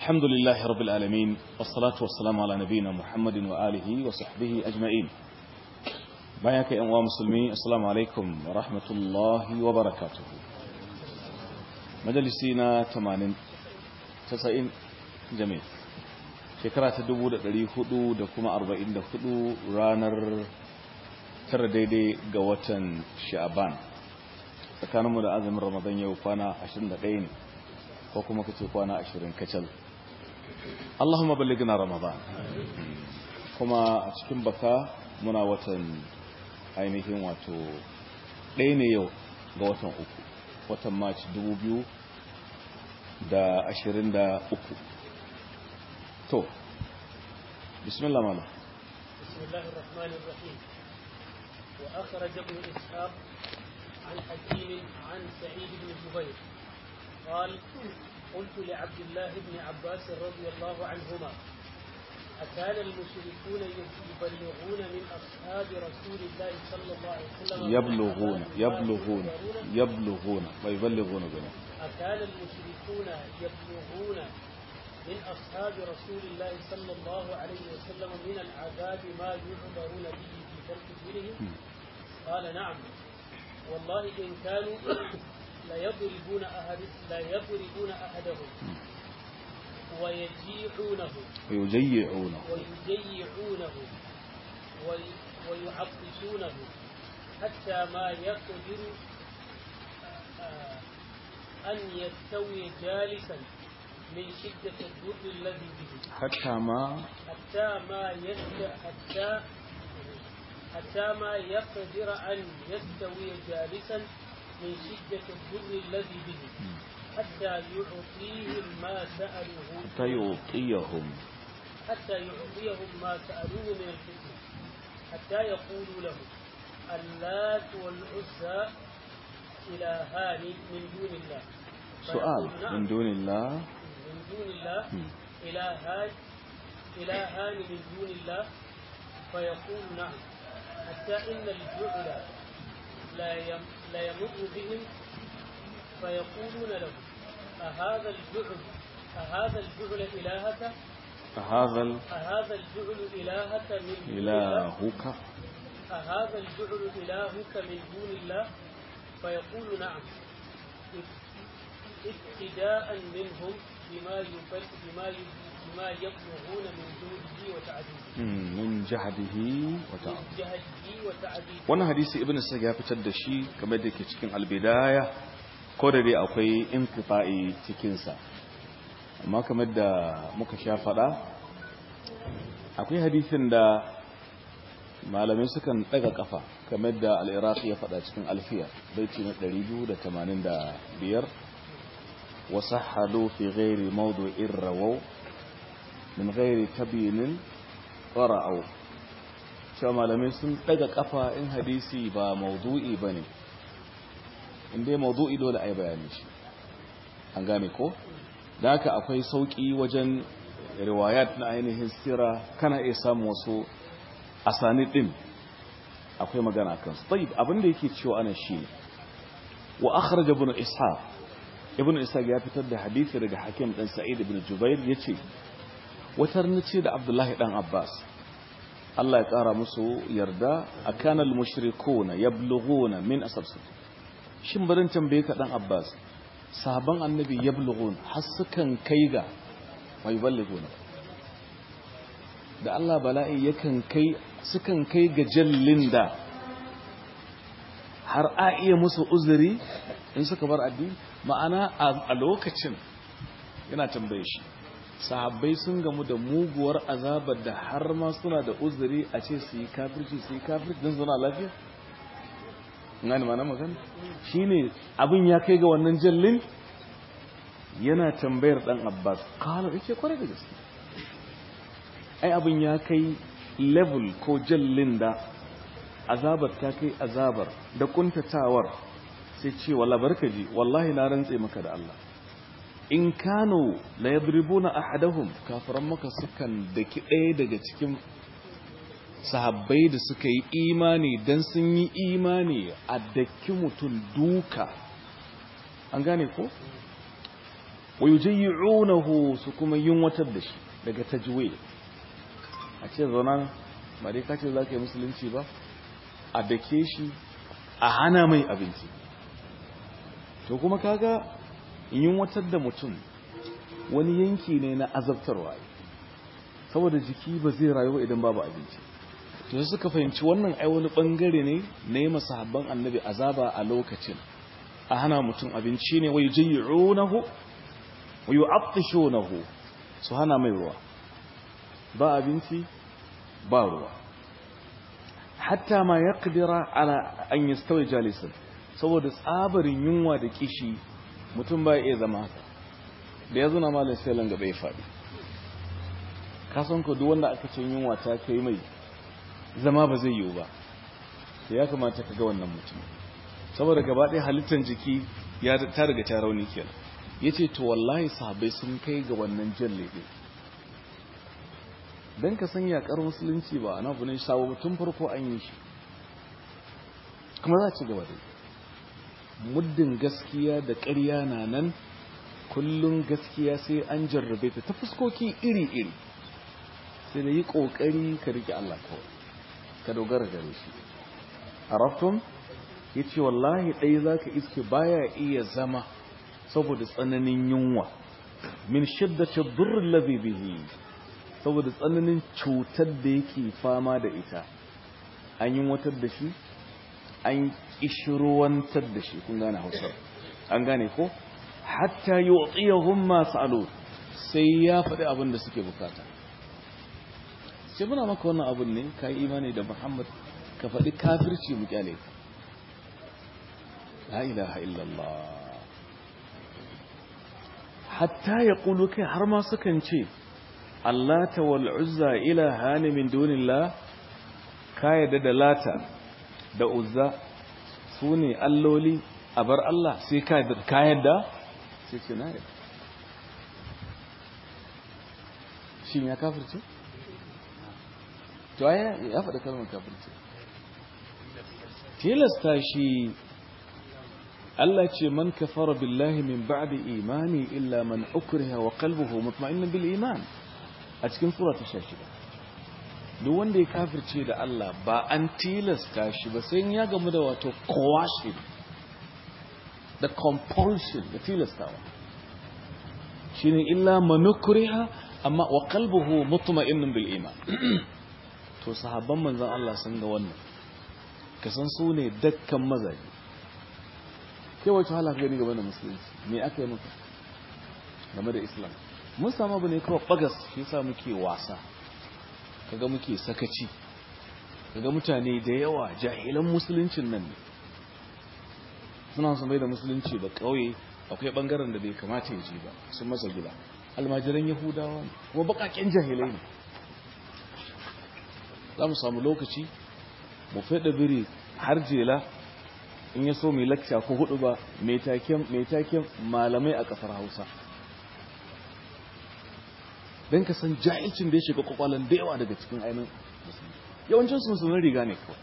الحمد لله رب العالمين والصلاة والسلام على نبينا محمد وآله وصحبه أجمعين. باياك يا أمواء مسلمين، السلام عليكم ورحمة الله وبركاته. مجلسينا 90 جميل. shekara ta 1444 ranar tara daidai ga watan Sha'ban. Tsakaninmu da azumin Ramadan yau kwana 21 ne ko kuma kace kwana 20 kacal. Allahumma ballighna Ramadan. Kuma a cikin baka muna watan ainihin wato ɗaya ne yau ga watan uku, watan March 2023. تو بسم الله مالا. بسم الله الرحمن الرحيم. وأخرج ابن إسحاق عن حكيم عن سعيد بن جبير قال قلت لعبد الله بن عباس رضي الله عنهما أكان المشركون يبلغون من أصحاب رسول الله صلى الله عليه وسلم يبلغون ويبلغون بنا. أكان المشركون يبلغون من أصحاب رسول الله صلى الله عليه وسلم من العذاب ما يعبرون به في ترك دينهم؟ قال نعم والله إن كانوا ليضربون أحدهم ويجيعونه ويعطشونه حتى ما يقدر أن يستوي جالسا من شدة الضر الذي به حتى ما يقدر أن يستوي جالسا من شدة الضر الذي به حتى يعطيهم ما سألوه ما سألوه من الفتنة حتى يقولوا له اللات والعزى إلهان من دون الله. سؤال من دون الله إلهان من دون الله فيقول نعم حتى إن الجعل لا يمر بهم فيقولون له أهذا الجعل إلهك أهذا الجعل إلهك من دون الله فيقول نعم ابتداء منهم بما يبلغون من جهده وتعديده. wannan hadisi ibn Sa'd ya fitar da shi kamar da ke cikin al-bidaya, ko da dai akwai inqita'i cikin sa, amma kamar da muka sha fada akwai hadisin da malamai sukan daga kafa kamar da al-Iraqi ya fada cikin alfiya baiti na 285 وصحلوا في غير موضوع الروو من غير تبين ورأوا. cewa malamai sun daga kafa in hadisi ba maudu'i bane, inda maudu'i dole ai bayani shi, an gane ko? da haka akwai sauki wajen riwayat na ainihin sira, kana iya samu wasu asanid din akwai magana kansu. tayyib, abinda yake cewa ana shi wa akhraj ibn Ishaq ya fitar da hadisi daga Hakim dan Sa'id ibn Jubair yace watar nace da Abdullahi dan Abbas Allah ya kara musu yarda, akana al-mushrikuna yablughuna min asabs. shin barin tambaye ka dan Abbas, sahaban annabi yablughun har sukan kai ga mai balliguna da Allah bala'i yakan kai, sukan kai ga jallin da har a iya musu uzuri in suka bar addini? Ma'ana a lokacin yana tambaye shi, sahabbai sun gamu da muguwar azabar da har ma suna da uzuri a ce su yi kafirci don zuna lafiya? ngani ma na magana shi ne abin ya kai ga wannan jallin. yana tambayar dan Abbas, kala yake kwarai da gaske, ai abin ya kai level ko jallin da azabar ta kai azabar da kuntatawar, sai ce walla barkaji wallahi na rantse maka da Allah, in kano la yadribuna ahadahum, kafiran maka sukan daki ɗaya daga cikin sahabbai da suka yi imani dan sun yi imani a daki mutum duka, an gane ko? wa yujayyi'unahu su kuma yunwatar da shi daga tajwid a ce zauna ba dai kace zaka yi musulunci ba a dake shi a hana mai abinci to kuma kaga yunwatar da mutum wani yanki ne na azabtarwa saboda jiki ba zai rayu idan babu abinci to suka fahimci wannan ai wani bangare ne na yi masahabban annabi azaba a lokacin a hana mutum abinci ne wa yujayyi'unahu wa yu'attishunahu su hana mai ruwa ba abinci ba ruwa hatta ma yaqdira ala an yastawi jalisan saboda tsabarin yunwa da kishi mutum ba ya zama haka da ya zuna malin sai langa bai faɗi kasan ku duk wanda aka ce yunwa ta kai mai zama ba zai yiwu ba ya kamata ka ga wannan mutum saboda gaba ɗaya halittar jiki ya ta riga ta rauni kenan yace to wallahi sahabbai sun kai ga wannan jalle din dan ka san yakar musulunci ba ana bunin sabo tun farko an yi shi kuma za ci gaba da muddin gaskiya da ƙarya na nan kullum gaskiya sai an jarrabe ta fuskoki iri-iri sai da yi ƙoƙari ka riƙe Allah kawai ka dogara gare shi araftum yace wallahi ɗaya zaka iske baya iya zama saboda tsananin yunwa min shiddati dhurr alladhi bihi saboda tsananin cutar da yake fama da ita an yi watar da shi an kishruwantar da shi kun gane Hausa an gane ko hatta yu'tiyahum ma sa'alu sai ya faɗi abin da suke bukata sai muna maka wannan abin ne kai imani da Muhammad ka faɗi kafirci mu kyale ka la ilaha illallah hatta yaqulu kai har ma sukan ce allata wal uzza ilahani min dunillah ka yadda da lata da uzza sune alloli a bar Allah sai ka yadda sai ce na yadda shin ya kafirce to ya faɗa kalmar kafirce tilasta shi Allah ce man kafara billahi min ba'di imani illa man ukriha wa qalbuhu mutma'innun bil iman a cikin sura ta 16 duk wanda ya kafirce da Allah ba an tilasta shi ba sai ya gamu da wato coercion da compulsion da tilastawa shine illa man ukriha amma wa qalbuhu mutma'innun bil iman to sahabban manzon Allah sun ga wannan kasan su ne dakkan mazaji kai wace hala ka gani game da musulunci me aka yi maka game da islam mun samu abu ne kawai bagas shi yasa muke wasa kaga muke sakaci kaga mutane da yawa jahilan musuluncin nan ne suna son bai da musulunci ba kauye akwai bangaren da bai kamata ya ji ba sun masa gida almajiran yahudawa ne kuma bakaken jahilai ne za mu samu lokaci mu fada biri har jela in ya so mai lakca ko hudu ba mai taken malamai a kafar Hausa don ka san jahilcin da ya shiga kwakwalan da yawa daga cikin ainihin musulunci yawancin su musulun riga ne kawai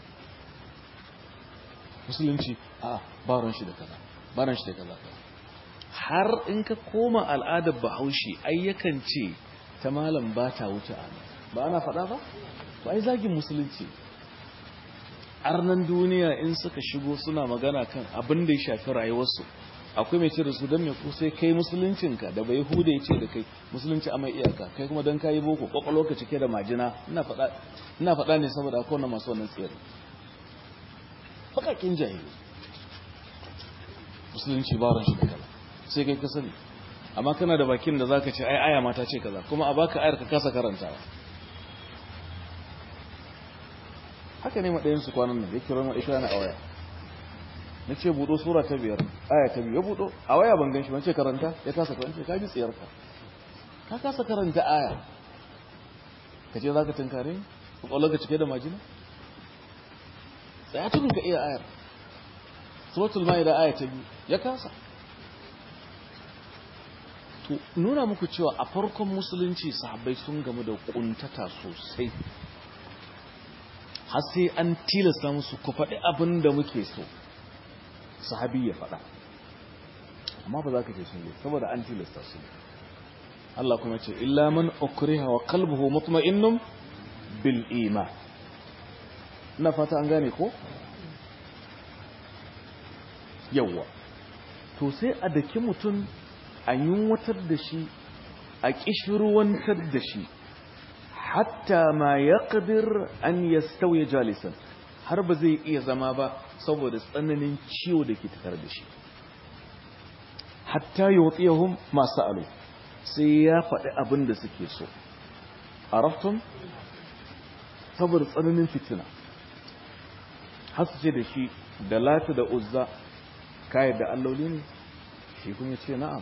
musulunci a baron shi da kaza har in ka koma al'adar bahaushe ai yakan ce ta malam ba ta wuce ba ana faɗa ba to ai zagin musulunci arnan duniya in suka shigo suna magana kan abin da ya shafi rayuwarsu akwai mai ce da su don mai ku sai kai musuluncinka da bai huda ya ce da kai musulunci a mai iyaka kai kuma don kayi boko kwakwalo ka cike da majina ina faɗa ne saboda akwai wannan masu wannan tsere bakakin jahili musulunci ba ran shi da kala sai kai ka sani amma kana da bakin da zaka ce ai aya mata ce kaza kuma a baka ayar ka kasa karantawa haka ne madayin su kwanan nan yake ran isha na awaya nace budo sura ta 5 aya ta 2 ya budo a waya ban ganshi ban ce karanta ya kasa karanta ka ji tsiyarka ka kasa karanta aya kace zaka tunkare ko kwallo ka cike da majina sai ya tunka iya ayar suratul maida aya ta 2 ya kasa to nuna muku cewa a farkon musulunci sahabbai sun gamu da kuntata sosai har sai an tilasta musu ku faɗi abin da muke so sahabi ya faɗa amma ba za ka ce sun yi saboda an tilasta su ne Allah kuma ce illa man ukriha wa qalbuhu mutma'innun bil iman ina fata an gane ko yawa to sai a daki mutum a yunwatar da shi a kishirwantar da shi hatta ma yaqdir an yastawi jalisan har ba zai iya zama ba saboda tsananin ciwo da ke tattare da shi hatta yutiyahum ma sa'alu sai ya faɗi abin da suke so araftum saboda tsananin fitina har su ce da shi da lata da uzza kayan da alloli ne shi kuma ce na'am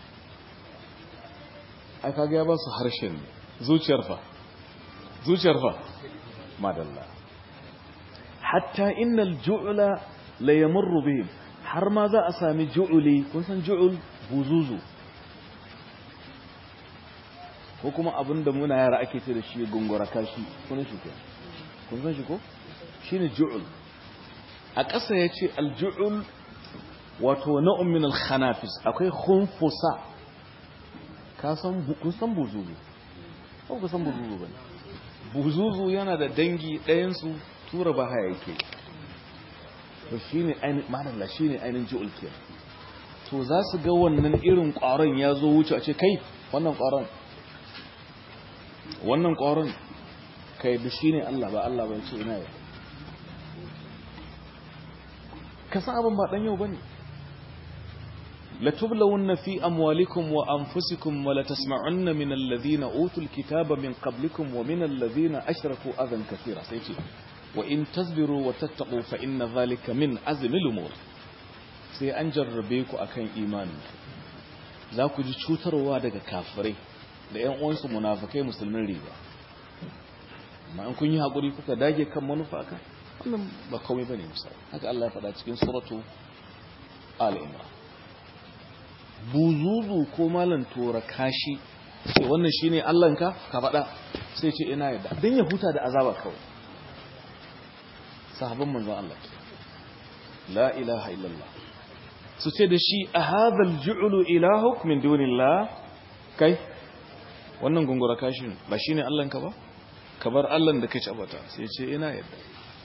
ai kaga ya ba su harshen ne zuciyar fa madalla hatta innal ju'la la yamurru bihim har ma za a sami ju'uli kun san ju'ul buzuzu ko kuma abinda muna yara ake ce da shi gungura kashi kun shi kun san shi ko shine ju'ul a ƙasa yace al-ju'ul wato na'un min al-khanafis akwai khunfusa ka san kun san buzuzu ko ku san buzuzu ba buzuzu yana da dangi ɗayan su tura bahaya yake to shine ainihin madalla shine ainihin ju'ul ke to za su ga wannan irin ƙwaron ya zo wuce a ce kai wannan ƙwaron kai da shine Allah ba ya ce ina yau ka san abin ba dan yau bane لتبلون في أموالكم وأنفسكم ولتسمعن من الذين أوتوا الكتاب من قبلكم ومن الذين أشركوا أذى كثيرا سيتي وإن تصبروا وتتقوا فإن ذلك من عزم الأمور sai an jarrabe ku akan imani za ku ji cutarwa daga kafirai da ƴan uwansu munafikai musulmin riba amma in kun yi hakuri kuka dage kan manufa akan wannan ba komai bane misali haka Allah ya faɗa cikin suratu al-imran buzuzu ko malan tora kashi sai wannan shine Allahnka ka faɗa sai ce ina yadda dan ya huta da azaba kawai sahabban manzon Allah la ilaha illallah su ce da shi a hadhal ju'lu ilahuk min dunillah kai wannan gungura kashin ba shine Allahnka ba ka bar Allahn da kace abata sai ce ina yadda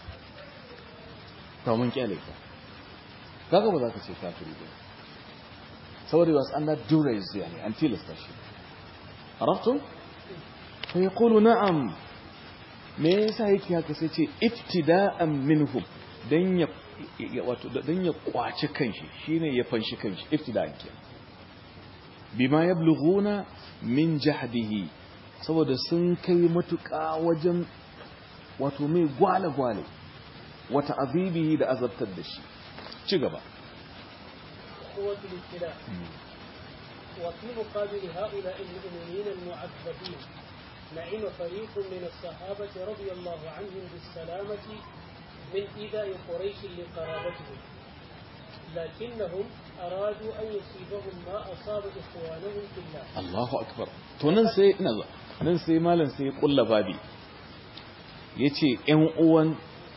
to mun kyale ka kaga ba za ka ce kafiri ba saboda was under duress yani until station arabtum fa yaqulu na'am me yasa yake haka sai ce iftida'an minhum dan ya wato dan ya kwaci kanshi shine ya fanshi kanshi iftida'an ke bima yablughuna min jahdihi saboda sun kai matuƙa wajen wato mai gwale wata azibihi da azabtar da shi ci gaba قوة الابتلاء وفي مقابل هؤلاء المؤمنين المعذبين نعم فريق من الصحابة رضي الله عنهم بالسلامة من إيذاء قريش لقرابتهم لكنهم أرادوا أن يصيبهم ما أصاب إخوانهم في الله الله أكبر nan sai malam sai kulla babi yace ƴan uwan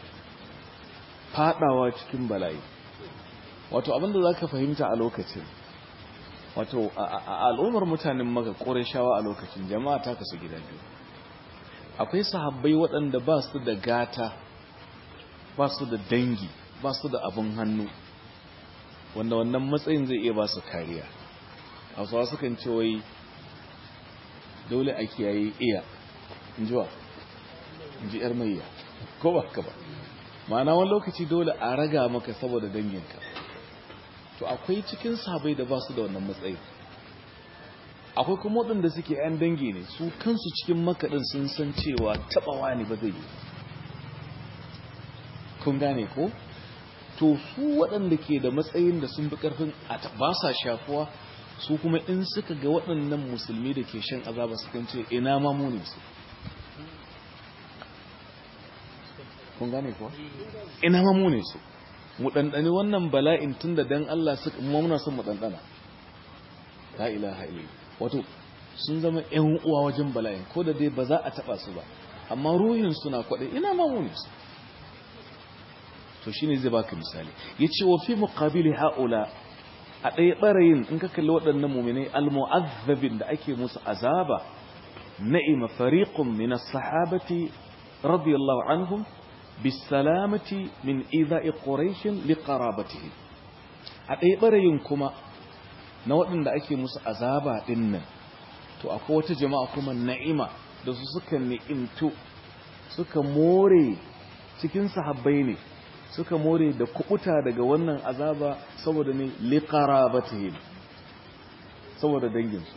fadawa cikin bala'i wato abinda zaka fahimta a lokacin wato a al'ummar mutanen Makka Qurayshawa a lokacin jama'a ta kasu gida biyu akwai sahabbai waɗanda ba su da gata ba su da dangi ba su da abun hannu wanda wannan matsayin zai iya ba su kariya hausawa sukan ce wai dole a kiyaye iya inji yar mayya ko ba ka ba ma'ana wani lokaci dole a raga maka saboda danginka to akwai cikin sahabbai da ba su da wannan matsayi akwai kuma waɗanda suke yan dangi ne su kansu cikin makaɗin sun san cewa taɓawa ne ba zai yi kun gane ko to su waɗanda ke da matsayin da sun fi ƙarfin ba sa shafuwa su kuma in suka ga waɗannan musulmi da ke shan azaba su kan ce ina ma mu ne su kun gane ko ina ma mu ne su mu ɗanɗani wannan bala'in tun da dan Allah suka muna son mu ɗanɗana la ilaha illallah wato sun zama ƴan uwa wajen bala'in ko da dai ba za a taɓa su ba amma ruhin suna kwaɗe ina ma mu ne su to shine zai baka misali yace wa fi muqabili haula a ɗaya ɓarayin in ka kalli waɗannan muminai al-mu'azzabin da ake musu azaba na'ima fariqun min as-sahabati radiyallahu anhum bisalamati min idha'i quraish liqarabatihi a ɗaya ɓarayin kuma na waɗanda ake musu azaba dinnan to akwai wata jama'a kuma na'ima da su suka ni'imtu suka more cikin sahabbai ne suka more da kubuta daga wannan azaba saboda ne liqarabatihim saboda danginsu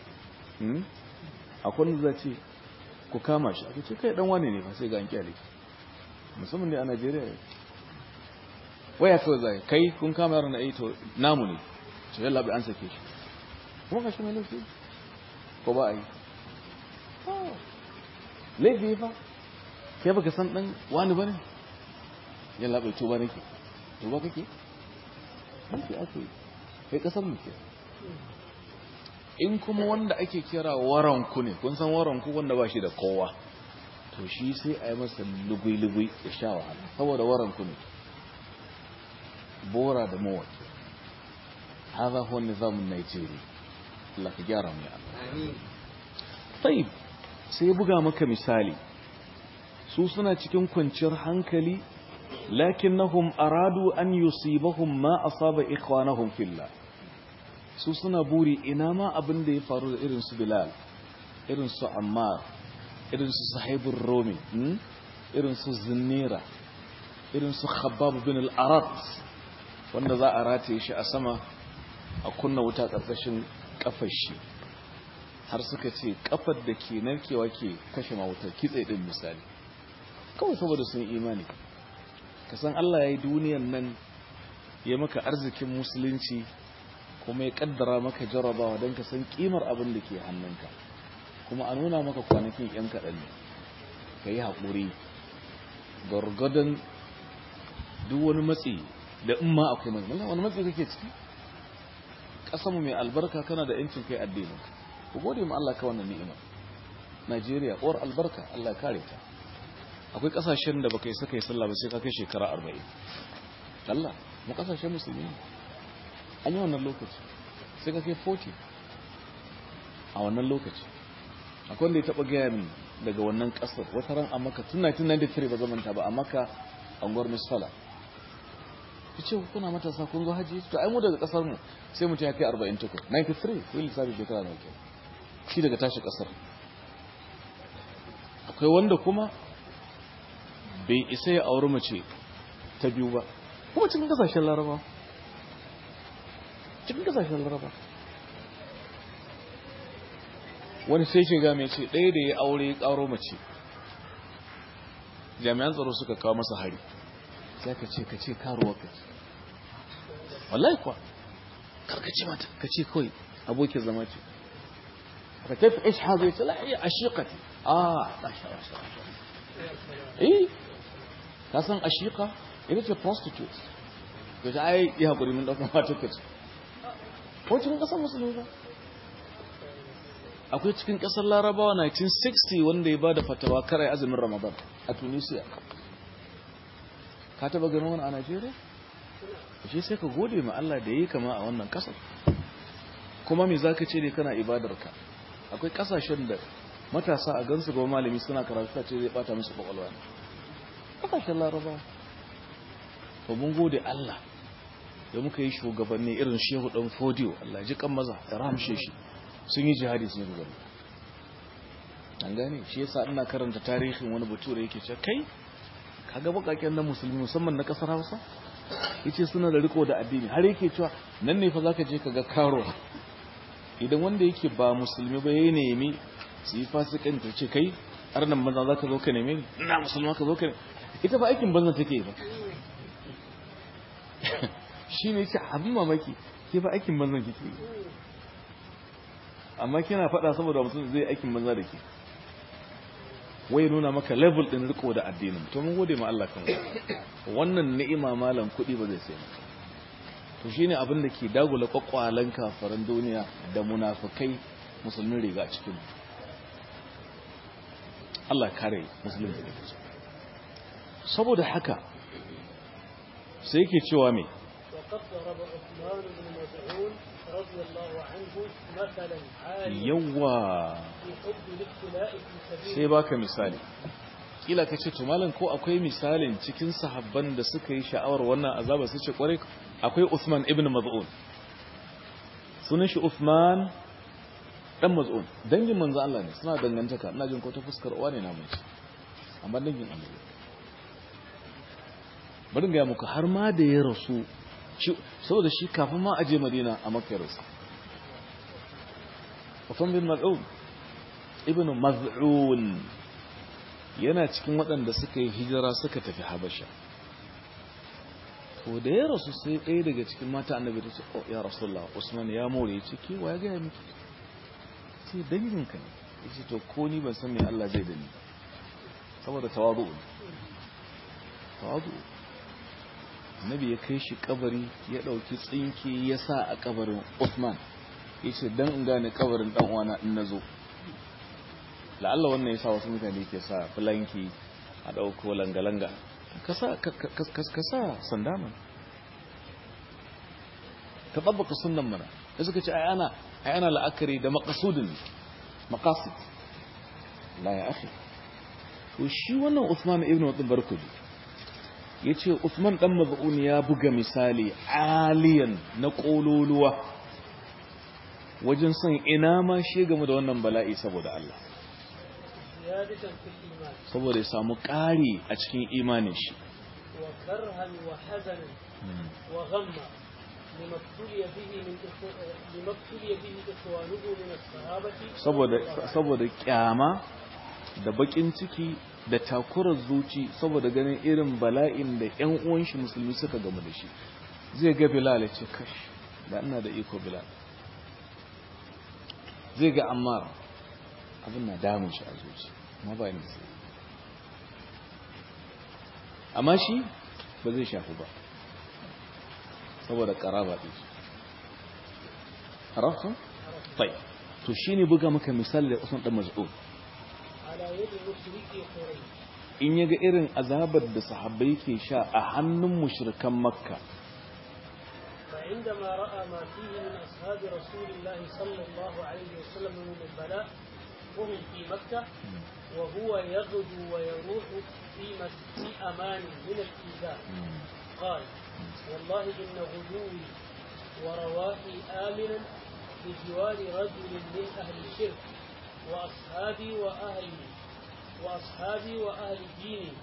akwai wanda zai ce ku kama shi aka ce kai dan wane ne fa sai ga an kyale musamman ne a Najeriya waya kawai zai kai kun kama yaron na to namu ne ce yalla bai an sake shi kuma ka shi mai laifi ko ba a yi laifi fa kai baka san dan wani bane yalla bai tuba nake tuba kake nake ake kai kasar mu ke in kuma wanda ake kira waranku ne kun san waranku wanda ba shi da kowa to shi sai a yi masa lugui-lugui ya sha wahala saboda waranku ne bora da mawaki haza huwa nizamun Nigeria Allah ka gyara mu ya Allah sai ya buga maka misali su suna cikin kwanciyar hankali lakinnahum aradu an yusibahum ma asaba ikhwanahum fillah su suna buri ina ma abin da ya faru da irin su Bilal irin su Ammar irin su Sahibur Rumi irin su Zinnira irin su Khabbab bin al-Arat wanda za a rataye shi a sama a kunna wuta karkashin kafar shi har suka ce kafar da ke narkewa ke kashe ma wutar kitse din misali kawai saboda sun imani ka san Allah ya yi duniyan nan ya maka arzikin musulunci kuma ya kaddara maka jarabawa don ka san kimar abin da ke hannunka kuma a nuna maka kwanakin yan kaɗan ne ka yi haƙuri gwargwadon duk wani matsi da in ma akwai matsi wani matsi kake ciki ƙasanmu mai albarka kana da yancin kai addinin ku gode ma Allah ka wannan ni'ima Najeriya uwar albarka Allah kare ta akwai ƙasashen da baka yi saka yi sallah ba sai ka kai shekara 40 Allah mu ƙasashen musulmi an yi wannan lokaci sai ka kai 40 a wannan lokaci akwai wanda ya taɓa gaya min daga wannan ƙasar wata ran a maka tun 1993 ba zamanta ba a maka anguwar misfala ta ce kuna matasa kun zo hajji to ai mu daga ƙasar mu sai mutum ya kai 40 tuku 93 ko yi lissafi shekara na kai shi daga tashi ƙasar akwai wanda kuma bai isa ya auri mace ta biyu ba kuma cikin kasashen laraba wani sai shiga mai ce ɗaya da ya aure ya ƙaro mace jami'an tsaro suka kawo masa hari sai ka ce karuwa ka ce wallahi kuwa karkace mata ka ce kawai abokin zama ce ka tafi ish hazo ya ce la'iya a shiƙati ka san ashika ita ce prostitute to ta ai ya hakuri mun dauka mata kace ko cikin kasar musulmi ba akwai cikin kasar larabawa 1960 wanda ya bada fatawa kare azumin ramadan a tunisia ka taba ganin wani a Najeriya shi sai ka gode ma Allah da yayi kama a wannan kasar kuma me zaka ce ne kana ibadarka akwai kasashen da matasa a gansu ga malami suna karatu ce zai bata musu kwakwalwa ne kasashen laraba to mun gode Allah da muka yi shugabanni irin Shehu Dan Fodiyo Allah ji kan maza ya ramshe shi sun yi jihadi sun yi gaba an gane shi yasa ina karanta tarihin wani bature yake cewa kai kaga bakaken na musulmi musamman na kasar Hausa yace suna da riko da addini har yake cewa nan ne fa zaka je kaga karo idan wanda yake ba musulmi ba yayi nemi su yi fasikanci ce kai har nan banza za ka zo ka neme ni ina musulma ka zo ka ita ba aikin banza take ba shi ne ce abin mamaki ke ba aikin banza kike amma kina faɗa saboda mutum zai aikin banza da ke wai nuna maka level din riko da addinin to mun gode ma Allah kan wannan ni'ima malam kuɗi ba zai sai maka to shine abin da ke dagula kwakwalan kafaran duniya da munafikai musulmin riga cikin Allah kare musulmi da kake saboda haka sai yake cewa me لقد ضرب عثمان بن مزعون رضي الله عنه مثلا عاليا yawa في حب الابتلاء في sai سبيل baka misali kila kace to malam ko akwai misalin cikin sahabban da suka yi sha'awar wannan azaba sai ce kware akwai Uthman ibn Maz'un sunan shi Uthman dan Maz'un dangin manzo Allah ne suna dangantaka ina jin ko ta fuskar uwa ne na mun amma dangin Allah bari ga muku har ma da ya rasu saboda shi kafin ma aje Madina a Makka rasu Uthman bin Maz'un ibn Maz'un yana cikin waɗanda suka yi hijira suka tafi Habasha to da ya rasu sai ɗaya daga cikin mata annabi ta ce oh ya rasulullah Usman ya more ya ce ki wa ya ga miki sai danginka ne ya ce to ko ni ban san me Allah zai da ni saboda tawadu annabi ya kai shi kabari ya dauki tsinki ya sa a kabarin Uthman yace dan in gane kabarin dan uwana in nazo la'alla wannan yasa wasu mutane ke sa flanki a dauko langalanga ka sa sandama ka tabbaka sunnan mana da suka ce ai ana la'akari da maqsudin maqasid la ya akhi to shi wannan Uthman ibn Abdul Barkudi yace Uthman dan Maz'un ya buga misali aliyan na kololuwa wajen san ina ma shi game da wannan bala'i saboda Allah saboda ya samu ƙari a cikin imanin shi wa karhan wa hazanan wa ghamma lima ibtuliya bihi ikhwanuhu min as-sahabati saboda kyama da bakin ciki da takurar zuci saboda ganin irin bala'in da ƴan uwan shi musulmi suka gamu da shi zai ga Bilal ce kash da ina da iko Bilal zai ga Ammar abin na damun shi a zuci ma ba ni sai amma shi ba zai shafu ba saboda karaba din shi arafin طيب to shine buga maka misali da Usman dan Maz'un in yaga irin azabar da sahabbai ke sha a hannun mushrikan Makka فعندما رأى ما فيه من أصحاب رسول الله صلى الله عليه وسلم من البلاء وهم في مكة وهو يغدو ويروح في أمان من الإيذاء قال والله إن غدوي ورواحي آمنا بجوار رجل من أهل الشرك وأصحابي وأهل ديني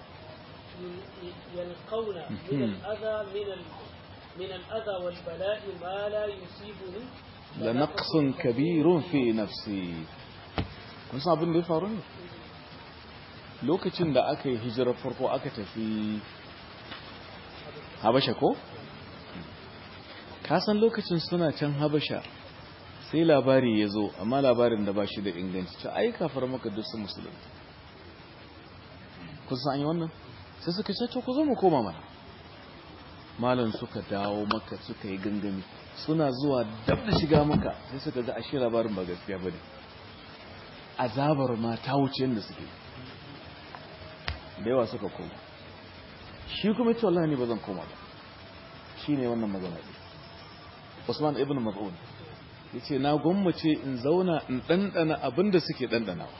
يلقون من الأذى من الأذى والبلاء ما لا يصيبني لنقص كبير في نفسي kun san abin da ya faru ne lokacin da aka yi hijirar farko aka tafi Habasha ko ka san lokacin suna can Habasha sai labari ya zo amma labarin da ba shi da inganci ta ai kafar maka duk sun musulunta kun san an yi wannan sai suka ce to ku zo mu koma mana malan suka dawo maka suka yi gangami suna zuwa dab da shiga maka sai suka ga ashe labarin ba gaskiya bane azabar ma ta wuce yanda suke da yawa suka koma shi kuma ce wallahi ne ba zan koma ba shine wannan magana ne Usman ibn Maz'un yace na gwammace in zauna in dandana abinda suke dandanawa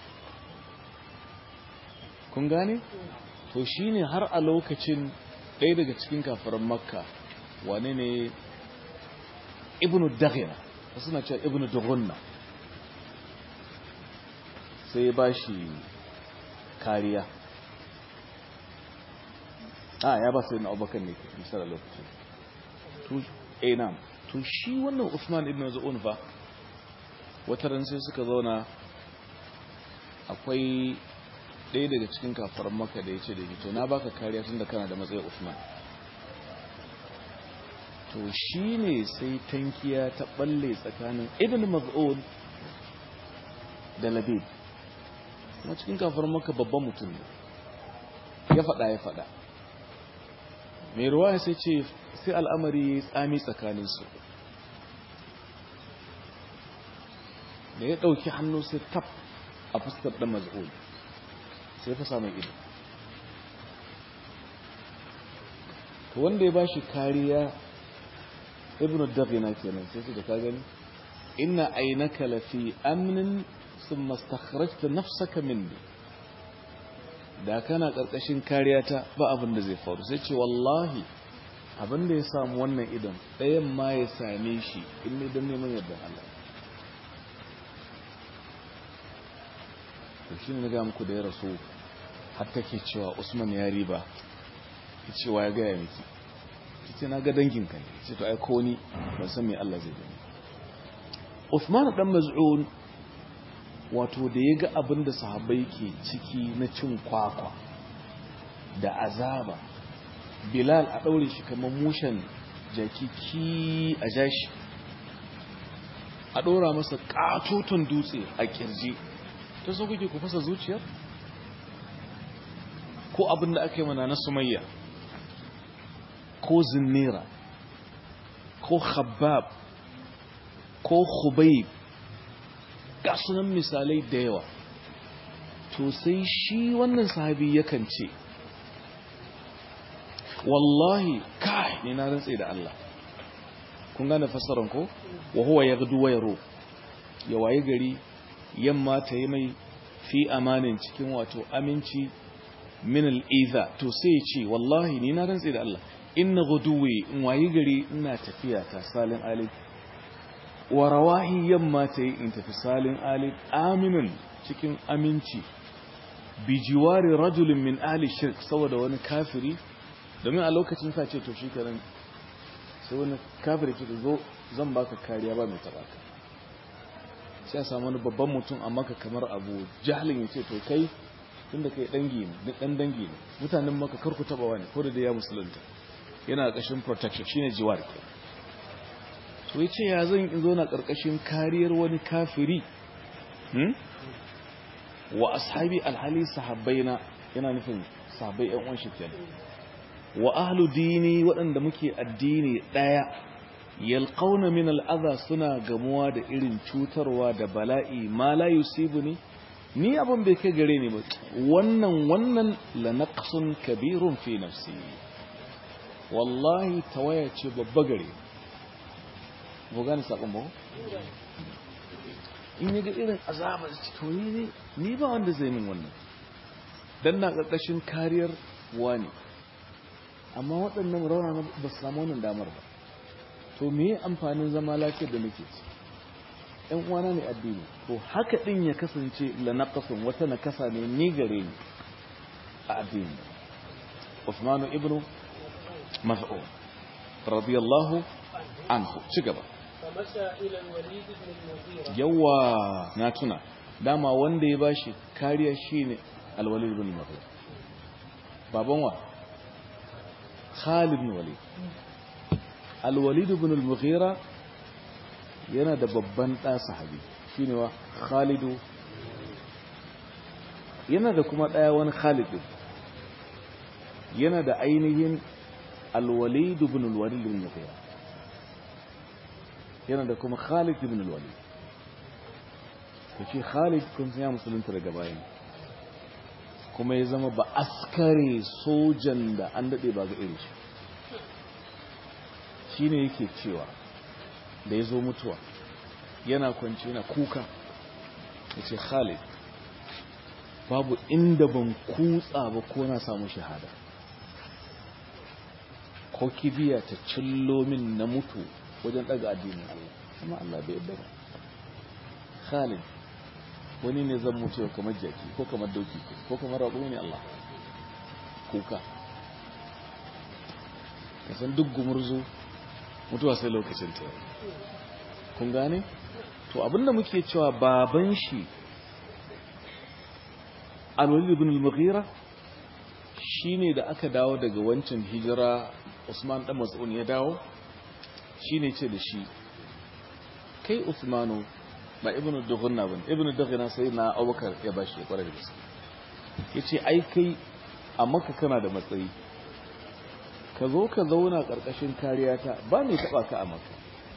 kun gane to shine har a lokacin ɗaya daga cikin kafiran Makka wane ne ibnu Daghina suna cewa ibnu Dughunna sai ya bashi kariya ya ba sai na Abubakar ne misali lokacin to na'am to shi wannan Uthman ibn Maz'un fa wata ran sai suka zauna akwai ɗaya daga cikin kafaran Makka da yace da to na baka kariya tunda kana da matsayin Uthman to shine sai tankiya ta balle tsakanin ibn Maz'un da Labid kuma cikin kafaran Makka babban mutum ne ya faɗa mai ruwa sai ce sai al'amari ya tsami tsakaninsu da ya ɗauki hannu sai taf a fuskar ɗan Maz'un sai fasa mai ido to wanda ya bashi kariya ibnu daghina kenan sai ce da ka gani inna aynaka lafi amnin thumma istakhrajta nafsaka minni da kana karkashin kariyata ba abin da zai faru sai ce wallahi abin da ya samu wannan idan ɗayan ma ya same shi in ne don neman yadda Allah to shi ne ga muku da ya rasu har take cewa Usman ya riba ki cewa ya gaya miki ki ce na ga dangin ka ne ce to ai ko ni ban san me Allah zai gani Uthman dan Maz'un wato da ya ga abin da sahabbai ke ciki na cin kwakwa da azaba Bilal a daure shi kamar mushen jakiki a jashi a dora masa katutun dutse a kirji ta so kuke ku fasa zuciyar ko abin da aka yi mana na Sumayya ko Zinnira ko Khabbab ko Khubayb ga sunan misalai da yawa to sai shi wannan sahabi yakan ce wallahi kai ni na rantsa da Allah kun gane fassaran ko wa huwa yaghdu wa yaru ya waye gari yamma ta yi mai fi amanin cikin wato aminci min al-iza to sai ya ce wallahi ni na rantsa da Allah inna ghuduwi in waye gari ina tafiya ta salin alif wa rawahi yamma ta yi in tafi salin alif aminin cikin aminci bi jiwari rajulin min ahli shirk saboda wani kafiri domin a lokacin sa ce to shi karan sai wani kafiri ce zo zan baka kariya ba mai taba ka sai a samu wani babban mutum a maka kamar Abu Jahlin ya ce to kai tunda kai dangi ne dan dangi ne mutanen maka karku taba wani ko da ya musulunta yana ƙarƙashin protection shine jiwar ke to yace ya zan in zo na ƙarƙashin kariyar wani kafiri wa ashabi alhali sahabbaina yana nufin sahabbai ƴan uwan shi kenan wa ahlu dini waɗanda muke addini ɗaya yalqauna min al'adha suna gamuwa da irin cutarwa da bala'i ma la yusibuni ni abin bai kai gare ni ba wannan la naqsun kabirun fi nafsi wallahi tawaya ce babba gare mu gane sakon ba in yi ga irin azaba to ni ba wanda zai min wannan dan na karkashin kariyar wani amma waɗannan rauna ba su samu wannan damar ba to me amfanin zama lafiyar da nake ci ɗan uwana ne addini to haka din ya kasance la naqasun wata nakasa ne ni gare ni a addini Uthman ibn Mas'ud radiyallahu anhu ci gaba yawa na tuna dama wanda ya bashi kariya shine al-Walid ibn Mughira baban wa Khalid ibn Walid al-Walid ibn al-Mughira yana da babban ɗa sahabi shine wa Khalidu yana da kuma ɗaya wani Khalid yana da ainihin al-Walid ibn al-Walid ibn Mughira yana da kuma Khalid ibn al-Walid kace Khalid kun san ya musulunta daga bayan kuma ya zama ba askare sojan da an dade ba ga irin shi shine yake cewa da ya zo mutuwa yana kwanci yana kuka ya ce Khalid babu inda ban kutsa ba ko na samu shahada ko kibiya ta cillo min na mutu wajen daga addinin Allah amma Allah bai yadda ba Khalid wani ne zan mutu kamar jaki ko kamar doki ko kamar rabu ne Allah kuka kasan duk gumurzu mutuwa sai lokacin ta kun gane to abinda muke cewa baban shi Al-Walid ibn al-Mughira shine da aka dawo daga wancan hijira Usman dan Mas'ud ya dawo shine ce da shi kai Usmanu ba ibn Dughna ban ibn Dughna sai na Abubakar ya bashi kwarai da gaske yace ai kai a Makka kana da matsayi ka zo ka zauna ƙarƙashin kariyata ba mai taɓa ka a Makka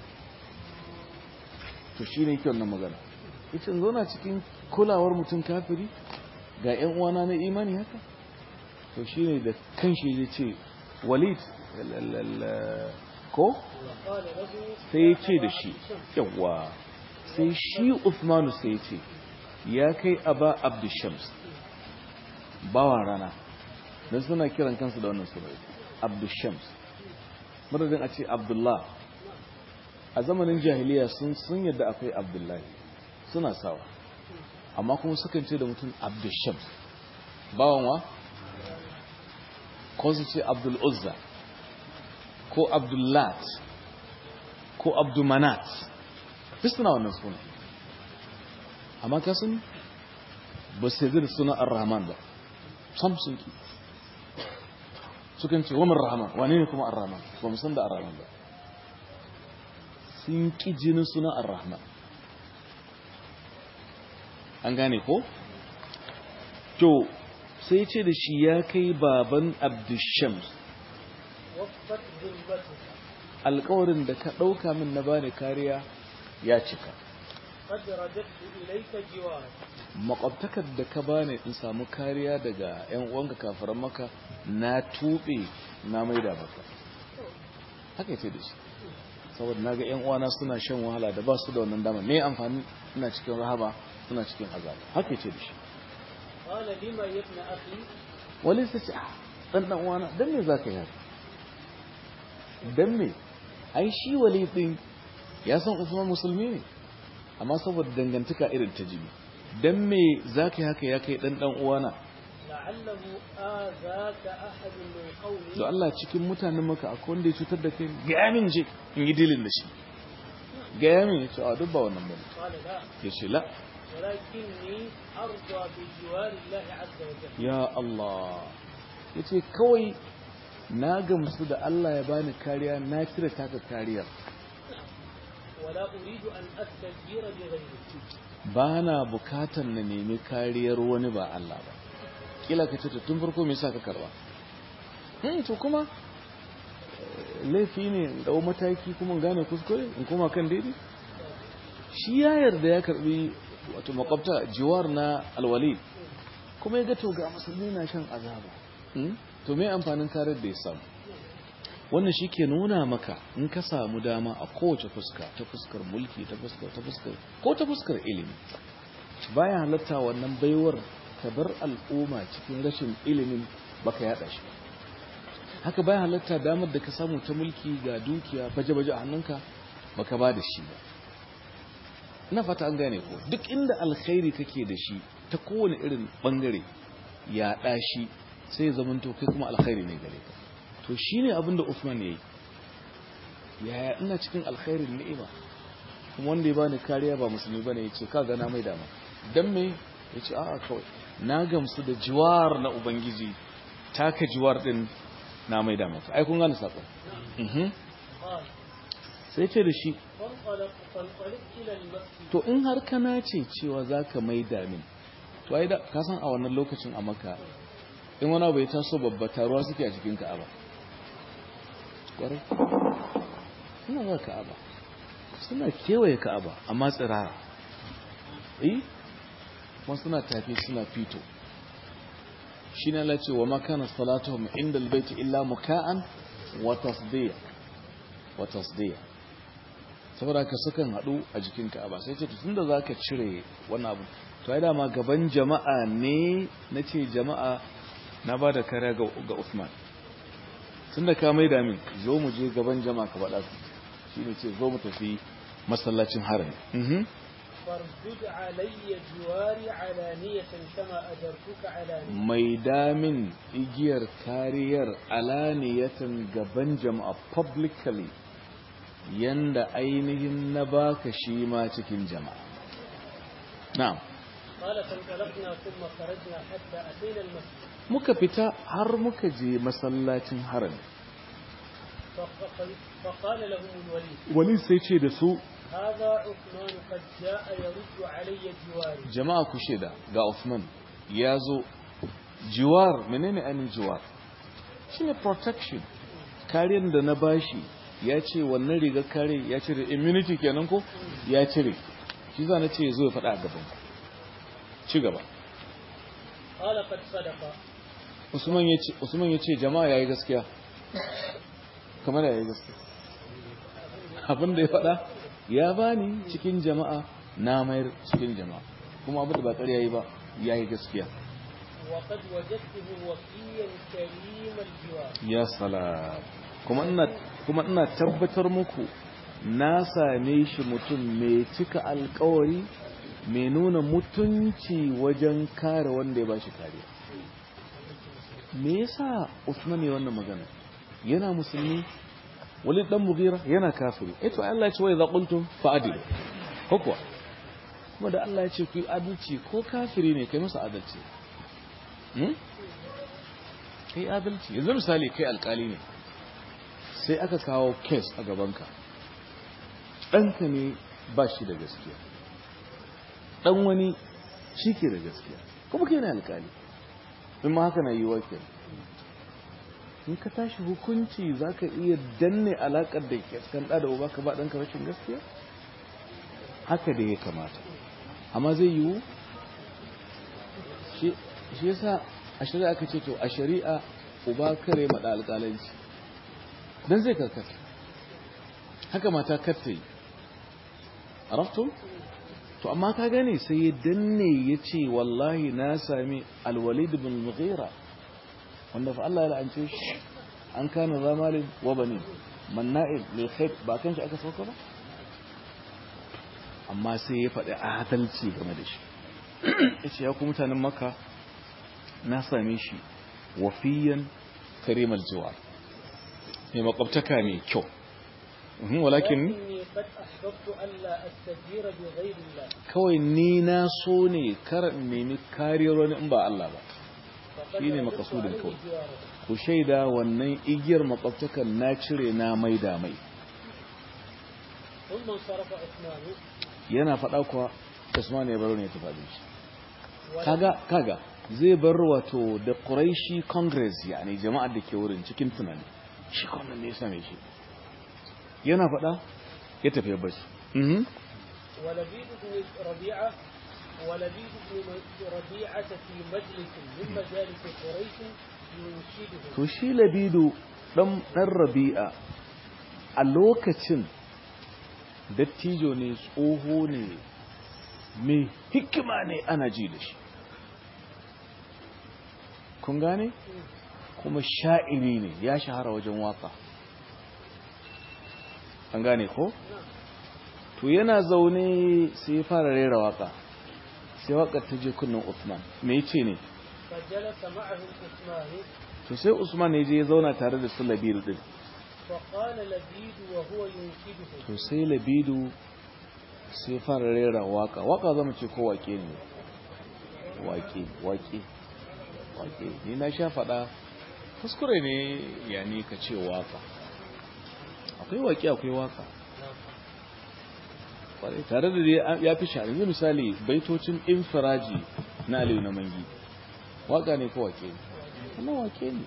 to shi ne yake wannan magana ita zauna cikin kulawar mutum kafiri ga 'yan uwana na imani haka to shi ne da kanshi ya ce Walid ko وقال له sai ya ce da shi yawa sai shi Uthmanu sai ya ce ya kai aba abdushams bawan rana don suna kiran kansu da wannan suna abdushams madadin a ce abdullah a zamanin jahiliya sun yadda akwai abdullahi suna sawa amma kuma sukan ce da mutum abdushams bawan wa ko su ce abdul uzza ko abdullat ko abdumanat duk suna wannan suna amma ka sun ba su yi da suna ar-rahman ba sam sun ki sukan ce wa rahman wane ne kuma ar-rahman ba mu san da ar-rahman ba sun ki jinin suna ar-rahman an gane ko to sai ce da shi ya kai baban abdushams وفت ذمتك alƙawarin da ka ɗauka min na bani kariya ya cika قد رددت إليك جوارك makwabtakar da ka bani in samu kariya daga 'yan uwanka kafiran maka na tuɓe na maida maka haka ce da shi saboda na ga 'yan uwana suna shan wahala da ba su da wannan dama me amfani suna cikin rahaba suna cikin azaba haka ce da shi قال لما يا ابن أخي wali sai ce dan uwana dan me zaka yi haka dan me ai shi wali din ya san Usman musulmi ne amma saboda dangantaka irin ta jini dan me zaka yi haka ya kai dan uwana لعله آذاك أحد من قومي da Allah cikin mutanen maka akwai wanda ya cutar da kai ga min je in yi dilin da shi ga min ya ce a duk ba wannan bane قال لا ya ce la ولكني أرضى بجوار الله عز وجل ya Allah ya ce kawai na gamsu da Allah ya bani kariya na cire taka kariyar ولا أريد أن أستجير بغيره ba na bukatan na nemi kariyar wani ba Allah ba kila ka ce to tun farko me yasa ka karba to kuma laifi ne in dau mataki kuma in gane kuskure in kuma kan daidai shi ya yarda ya karbi wato makwabta jiwar na alwali kuma ya ga to ga musulmi na shan azaba to me amfanin karar da ya samu wannan shi ke nuna maka in ka samu dama a kowace fuska ta fuskar mulki ta fuskar ko ta fuskar ilimi baya halatta wannan baiwar ka bar al'umma cikin rashin ilimin baka yada shi haka baya halatta damar da ka samu ta mulki ga dukiya baje-baje a hannunka baka ba da shi ba ina fata an gane ko duk inda alkhairi kake da shi ta kowane irin bangare yaɗa shi sai zamanto kai kuma alkhairi ne gare ka to shine abin da Uthman yayi yaya ina cikin alkhairin ni'ima kuma wanda ya bani kariya ba musulmi bane yace ka ga na mai dama dan me yace a'a kawai na gamsu da jiwar na ubangiji taka jiwar din na mai dama ai kun gane sako قال sai ce da shi فانطلق إلى المسجد to in har kana ce cewa zaka mai damin to ai da ka san a wannan lokacin a Makka in wani abu ya taso babba taruwa suke a cikin Ka'aba kwarai suna za Ka'aba suna kewaye Ka'aba amma tsirara kuma suna tafi suna fito shi ne Allah ce wa makana salatuhum inda albayti illa muka'an wa tasdiya saboda ka sukan hadu a jikin Ka'aba sai ce tunda zaka cire wannan abu to ai dama gaban jama'a ne nace jama'a na bada kare ga Uthman tunda ka maida min zo mu je gaban jama'a ka faɗa su shine ce zo mu tafi masallacin harami فاردد علي جواري علانية كما أجرتك علانية mai damin igiyar kariyar alaniyatan gaban jama'a publicly yanda ainihin na baka shi ma cikin jama'a na'am قال فانطلقنا ثم خرجنا حتى أتينا المسجد muka fita har muka je masallacin harami فقال لهم الوليد wani sai ce da su هذا عثمان قد جاء يرد علي جواري jama'a ku sheda ga Uthman ya zo jiwar menene ainihin jiwar shine protection kariyar da na bashi ya ce wannan rigar kare ya cire immunity kenan ko ya cire shi za na ce zo ya faɗa a gaban ci gaba قال قد صدق Usman ya ce jama'a yayi gaskiya kamar yayi gaskiya abin da ya faɗa ya bani cikin jama'a na mayar cikin jama'a kuma abin da ba ƙarya yi ba ya yi gaskiya وقد وجدته وفيا كريم الجوار. ya sala kuma ina tabbatar muku na same shi mutum mai cika alkawari mai nuna mutunci wajen kare wanda ya bashi kariya. Me yasa Usman ne wannan magana? Yana musulmi, Walid dan Mughira yana kafiri. To Allah ya ce wa idza qultum fa'adil. Ko kuwa? Kuma da Allah ya ce ku yi adalci ko kafiri ne kai masa adalci. Kai adalci. Yanzu misali kai alkali ne. Sai aka kawo case a gabanka. Ɗanka ne ba shi da gaskiya. Dan wani shi ke da gaskiya. Kuma kai ne alkali. In ma haka na yi wakil in ka tashi hukunci za ka iya danne alaƙar da ke kan ɗa da uba ka ba ɗanka rashin gaskiya haka da ya kamata amma zai yiwu shi yasa a shari'a aka ce to a shari'a uba kare maɗa alƙalanci don zai karkata haka mata katta yi a raftun to amma ka gane sai ya danne ya ce wallahi na sami alwalid bin mughira wanda fa Allah ya la'ance shi an kana zamalin wa bani manna'il lil khair ba kan shi aka sauka ba amma sai ya faɗi adalci game da shi yace ya ku mutanen makka na same shi wafiyan karimal jiwar mai makwabtaka mai kyau walakin kawai ni na so ne kar nemi kariyar wani in ba Allah ba shi ne makasudin kawai ku shaida wannan igiyar makwabtakan na cire na maida mai yana faɗa kuwa Usman ya baro ne ta faɗi shi kaga zai bar wato da Quraishi Congress yani jama'ar da ke wurin cikin tunani shi kuma ne ya same shi yana faɗa ya tafi ya bashi ولبيد بن ربيعة في مجلس من مجالس قريش ينشده to shi labidu dan rabi'a a lokacin dattijo ne tsoho ne mai hikima ne ana ji da shi kun gane kuma sha'iri ne ya shahara wajen waka an gane ko to yana zaune sai ya fara rera waka sai wakar ta je kunnan Usman me yace ne فجلس معه عثمان to sai Usman ya je ya zauna tare da su Labidu din فقال لبيد وهو ينشده to sai Labidu sai fara rera waka zama ce ko wake ne wake ni na sha fada kuskure ne yani ka ce waka akwai wake akwai waka tare da ya fi shari yanzu misali baitocin infiraji na Aliyu na Mangi waka ne ko wake ne wannan wake ne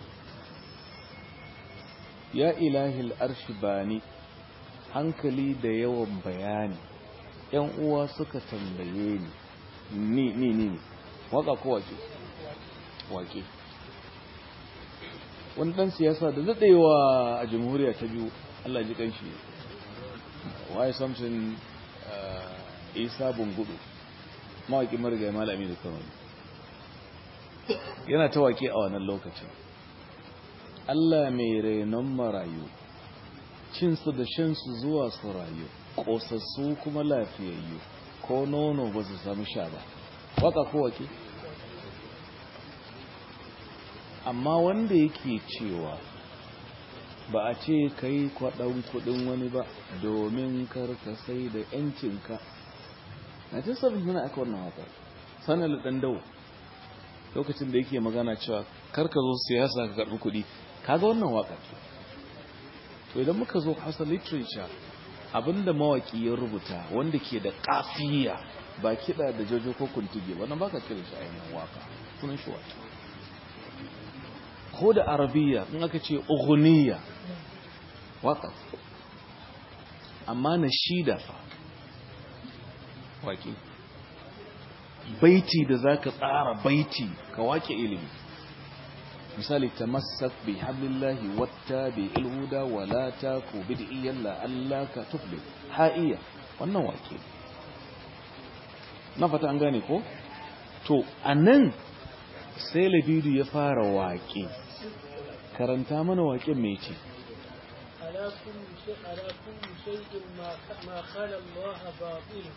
ya ilahil arshi bani hankali da yawan bayani yan uwa suka tambaye ni waka ko wake wani dan siyasa da daɗewa a jamhuriya ta biyu Allah ji kanshi waye samson isa bungudu mawaƙi marigayi malami da kano yana ta waƙe a wannan lokacin Allah mai renon marayu cinsu da shansu zuwa su rayu ƙosassu kuma lafiyayyu ko nono ba su sami sha ba waka ko wake amma wanda yake cewa ba a ce ka yi kwaɗan kuɗin wani ba domin karka sai da ‘yancinka na ce sabon suna aka wannan waka sanar da ɗan dawo lokacin da yake magana cewa karka zo siyasa ka karɓi kuɗi kaga wannan waka ce to idan muka zo hausa literature abinda mawaki ya rubuta wanda ke da kafiya ba kiɗa da jojo ko kuntuge wannan baka kira shi ainihin waka sunan shi waka ko da arabiya in aka ce ughniya waka amma nashida fa waki baiti da zaka tsara baiti ka wake ilimi misali tamassak bi hablillahi wattabi'il huda wa la taku bid'iyyan la'allaka tuflih ha'iya wannan wake na fata an gane ko to anan sai labidu ya fara wake karanta mana waken me ce على كل شيء ما قال الله باطل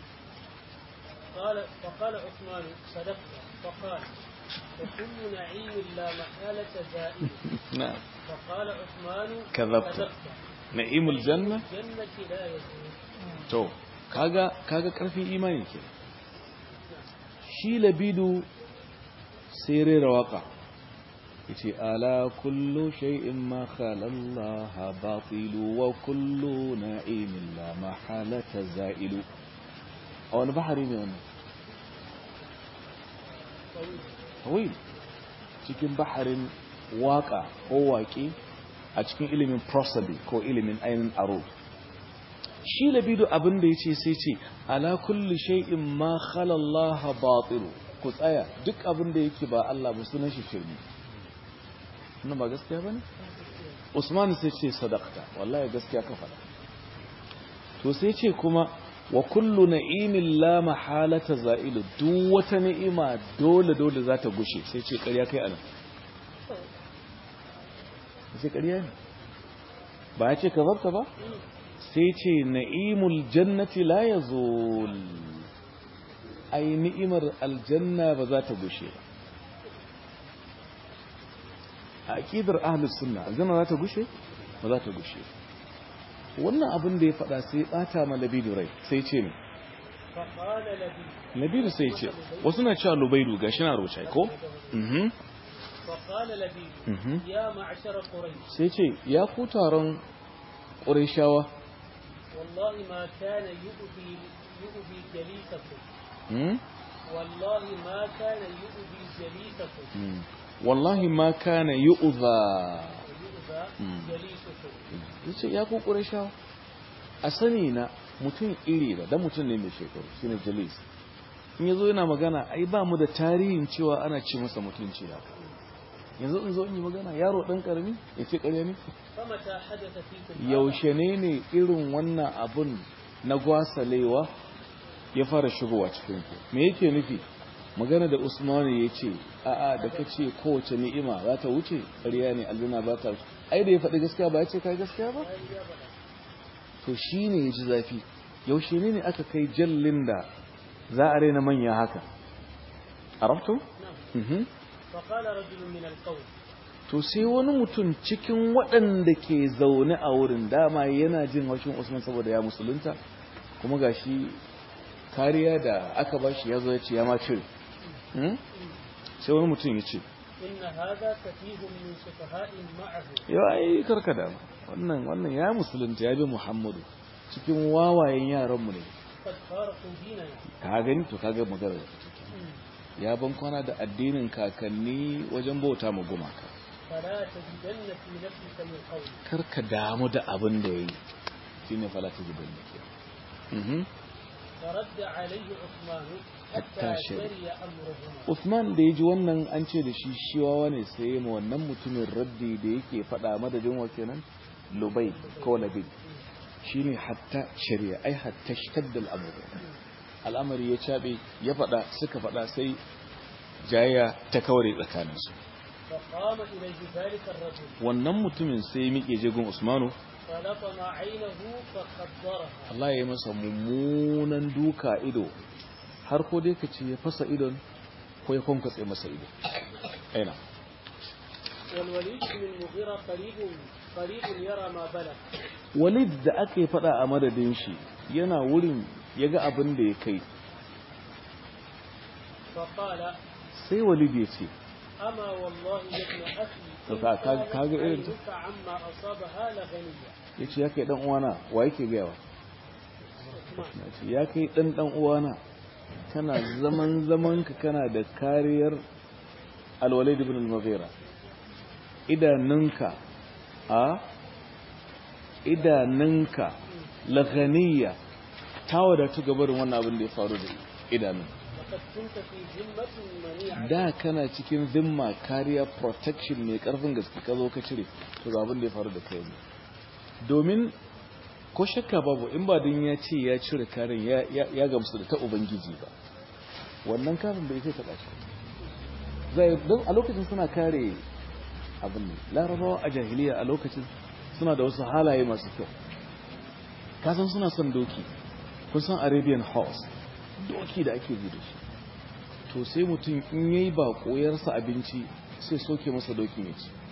فقال عثمان صدقت فقال وكل نعيم لا محالة زائل نعم فقال عثمان كذبت نعيم الجنة لا يزول to kaga karfin imani ke shi labidu sai rera waka yace ala kullu shay'in ma khala Allah batilu wa kullu na'imin la mahalata za'ilu a wani bahari ne wannan tawil cikin baharin waka ko waƙe a cikin ilimin prosody ko ilimin ainin aro shi labidu abin da yace sai ce ala kulli shay'in ma khala Allah batilu ku tsaya duk abin da yake ba Allah ba sunan shi shirme wannan ba gaskiya bane Usman sai ce sadaqta wallahi gaskiya ka faɗa to sai ce kuma wa kullu na'imin la mahalata za'ilu duk wata ni'ima dole za ta gushe sai ce ƙarya kai anan sai ƙarya ne ba ya ce ka zarta ba sai ce na'imul jannati la yazul ai ni'imar aljanna ba za ta gushe ba a aqidar ahlus sunna aljanna za ta gushe ba za ta gushe wannan abin da ya faɗa sai bata ma labidu rai sai ce ne labidu sai ce wasu na cewa lubaidu gashi na rochai ko sai ce ya ku taron qurayshawa wallahi ma kana yu'bi jalisakum wallahi ma kana yu'bi jalisakum wallahi ma kana yu'za yace ya ku qurayshawa a sani na mutum iri da mutum ne mai shekaru shine jalis in yazo yana magana ai ba mu da tarihin cewa ana ce masa mutunci haka yanzu in zo in yi magana yaro dan karami yace ƙarya ne yaushe ne irin wannan abun na gwasalewa ya fara shigowa cikin ku me yake nufi magana da Usmanu yace a'a da kace kowace ni'ima za ta wuce ƙarya ne aljanna ba ta ai da ya faɗi gaskiya ba ya ce kai gaskiya ba to shine yaji zafi yaushe ne aka kai jallin da za a raina manya haka arabtu فقال رجل من القوم to sai wani mutum cikin waɗanda ke zaune a wurin dama yana jin haushin Usman saboda ya musulunta kuma gashi kariya da aka bashi yazo ya ce ya ma cire sai wani mutum ya ce inna hadha kafihun min sufaha'in ma'ahu yau ai karkada wannan ya musulunta ya bi Muhammadu cikin wawayen yaran mu ne qad faraqu dinana ka gani to kaga magana ya ban kwana da addinin kakanni wajen bauta mu gumaka fala tajidanna fi nafsika min qawl karka damu da abin da yayi shine fala tajidanna فرد عليه عثمان حتى شري أمرهما Uthman da yaji wannan an ce da shi shiwawa ne sai mu wannan mutumin raddi da yake fada madadin wa kenan Lubay ko Labid shine hatta shari'a ai hatta shaddal amr al'amari ya cabe ya fada suka fada sai jayya ta kaware tsakanin su فقام إليه ذلك الرجل wannan mutumin sai miƙe jegun Usmanu فلطم عينه فخدرها Allah ya masa mummunan duka ido har ko dai kace ya fasa idon ko ya kwankatse masa ido aina والوليد بن المغيرة قريب يرى ما بلغ Walid da aka yi fada a madadin shi yana wurin yaga abin da ya kai فقال sai Walid ya ce أما والله يا ابن أخي to kaga irin عينك عما أصابها لغنية yace ya kai dan uwana wa yake gayawa ya kai dan uwana kana zaman ka kana da kariyar Al-Walid ibn al-Mughira idanunka laghaniya ta wadatu gabarin wannan abin da ya faru da idanun قد كنت في ذمة منيعة da kana cikin zimma kariya protection mai karfin gaske ka zo ka cire to ga abin da ya faru da kai ne domin ko shakka babu in ba din ya ce ya cire karin ya gamsu da ta ubangiji ba wannan karin bai sai taɓa shi zai don a lokacin suna kare abin ne larabawa a jahiliya a lokacin suna da wasu halaye masu kyau kasan suna son doki kun san arabian horse doki da ake ji da shi to sai mutum in yayi ba koyarsa abinci sai soke masa dokin ya ci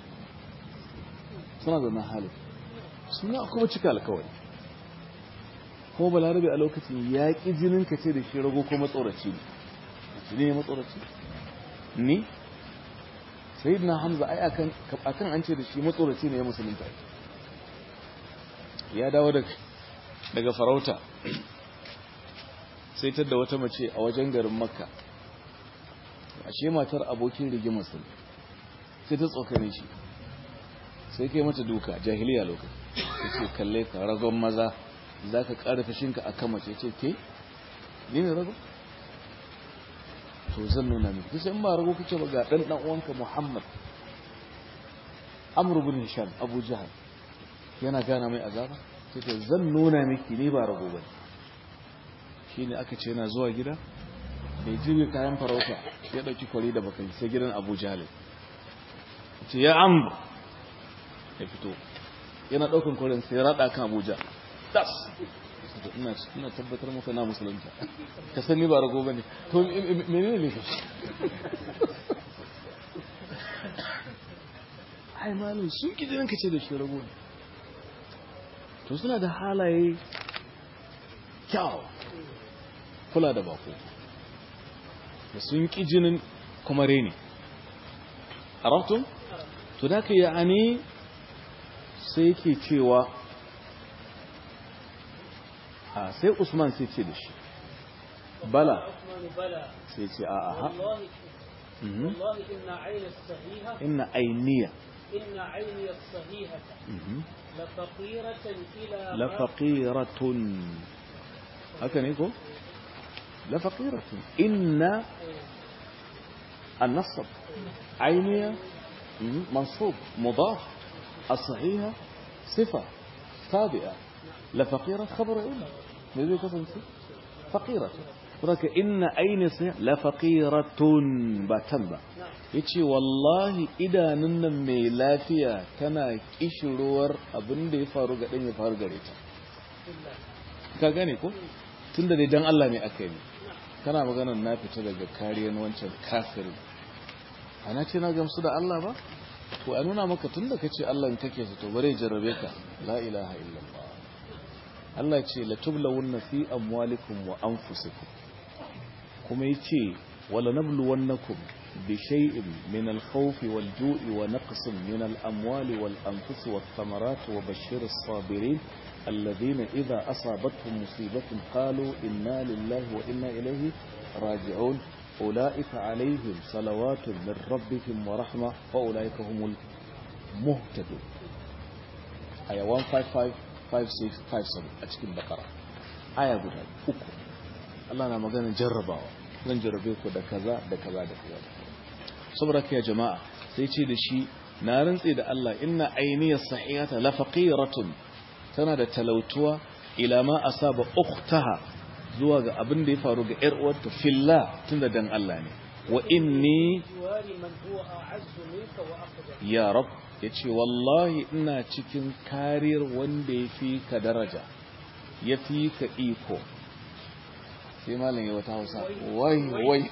suna da na hali suna kuma cika alkawari ko balarabe a lokacin ya ƙi jinin ka ce da shi rago ko matsoraci ne ne matsoraci ni sai na hamza ai akan an ce da shi matsoraci ne ya musulunta ya dawo daga farauta sai tadda wata mace a wajen garin makka ashe matar abokin rigimar sun sai ta tsokane shi sai kai mata duka jahiliya lokaci ya ce kalle ka ragon maza za ka ƙara fashinka a kan mace ce ke ni ne rago to zan nuna miki sai in ba rago kake ba ga dan uwanka muhammad amr ibn hisham abu jahal yana gana mai azaba sai ce zan nuna miki ni ba rago bane shine aka ce yana zuwa gida bai jibe kayan farauta ya dauki kwari da bakai sai gidan abu jahal ce ya amr ya fito yana daukan kwarin sai rada kan abu jahal das ina tabbatar maka na musulunta ka sani ba rago bane to menene ne ka ai malam sun ki jinin kace da shi rago ne to suna da halaye kyau kula da bako da sun ki jinin kuma reni arabtum to da ka yani sai yake cewa sai Usman sai ce da shi bala sai ce a'a wallahi inna ayna as-sahiha inna ayniya inna ayni as-sahihata la faqiratan ila la faqiratun haka ne ko la faqiratun inna an-nasb ayniya mansub mudaf as-sahiha sifa tabi'a لفقيرة خبر أولى ماذا يكون فقيرة ولك إن أين لفقيرة باتنبا يتشي والله إذا ننمي لا فيها كان إشرور أبن دي فارغة دي فارغة ريتا كاغاني كو تند دي دان الله مي أكيني كان مغانا نافي تلقى كاريان وانشان كافر أنا تنا جمسد الله با وأنونا مكا تند كتشي الله انتكي ستوبري جربيك لا إله إلا الله Allah ce la tublawunna fi amwalikum wa anfusikum kuma yace wala nabluwannakum bi shay'in min al-khawfi wal-ju'i wa naqsin min al-amwali wal-anfusi wath-thamarati wa bashshir as-sabirin alladhina idha asabatuhum musibatun qalu inna lillahi wa inna ilayhi raji'un ulaika alayhim salawatun min rabbihim wa rahmah wa ulaika humul muhtadun aya 155 5657 a cikin bakara aya guda uku Allah na maganin jarrabawa zan jarrabe ku da kaza da kaza da kaza saboda kai jama'a sai ce da shi na rantsi da Allah inna ayniya sahihata la faqiratun tana da talautuwa ila ma asaba ukhtaha zuwa ga abin da ya faru ga yar uwarta fillah tunda dan Allah ne wa inni ya rab ya ce wallahi ina cikin kariyar wanda ya fi ka daraja ya fi ka iko sai malin yi wata hausa wai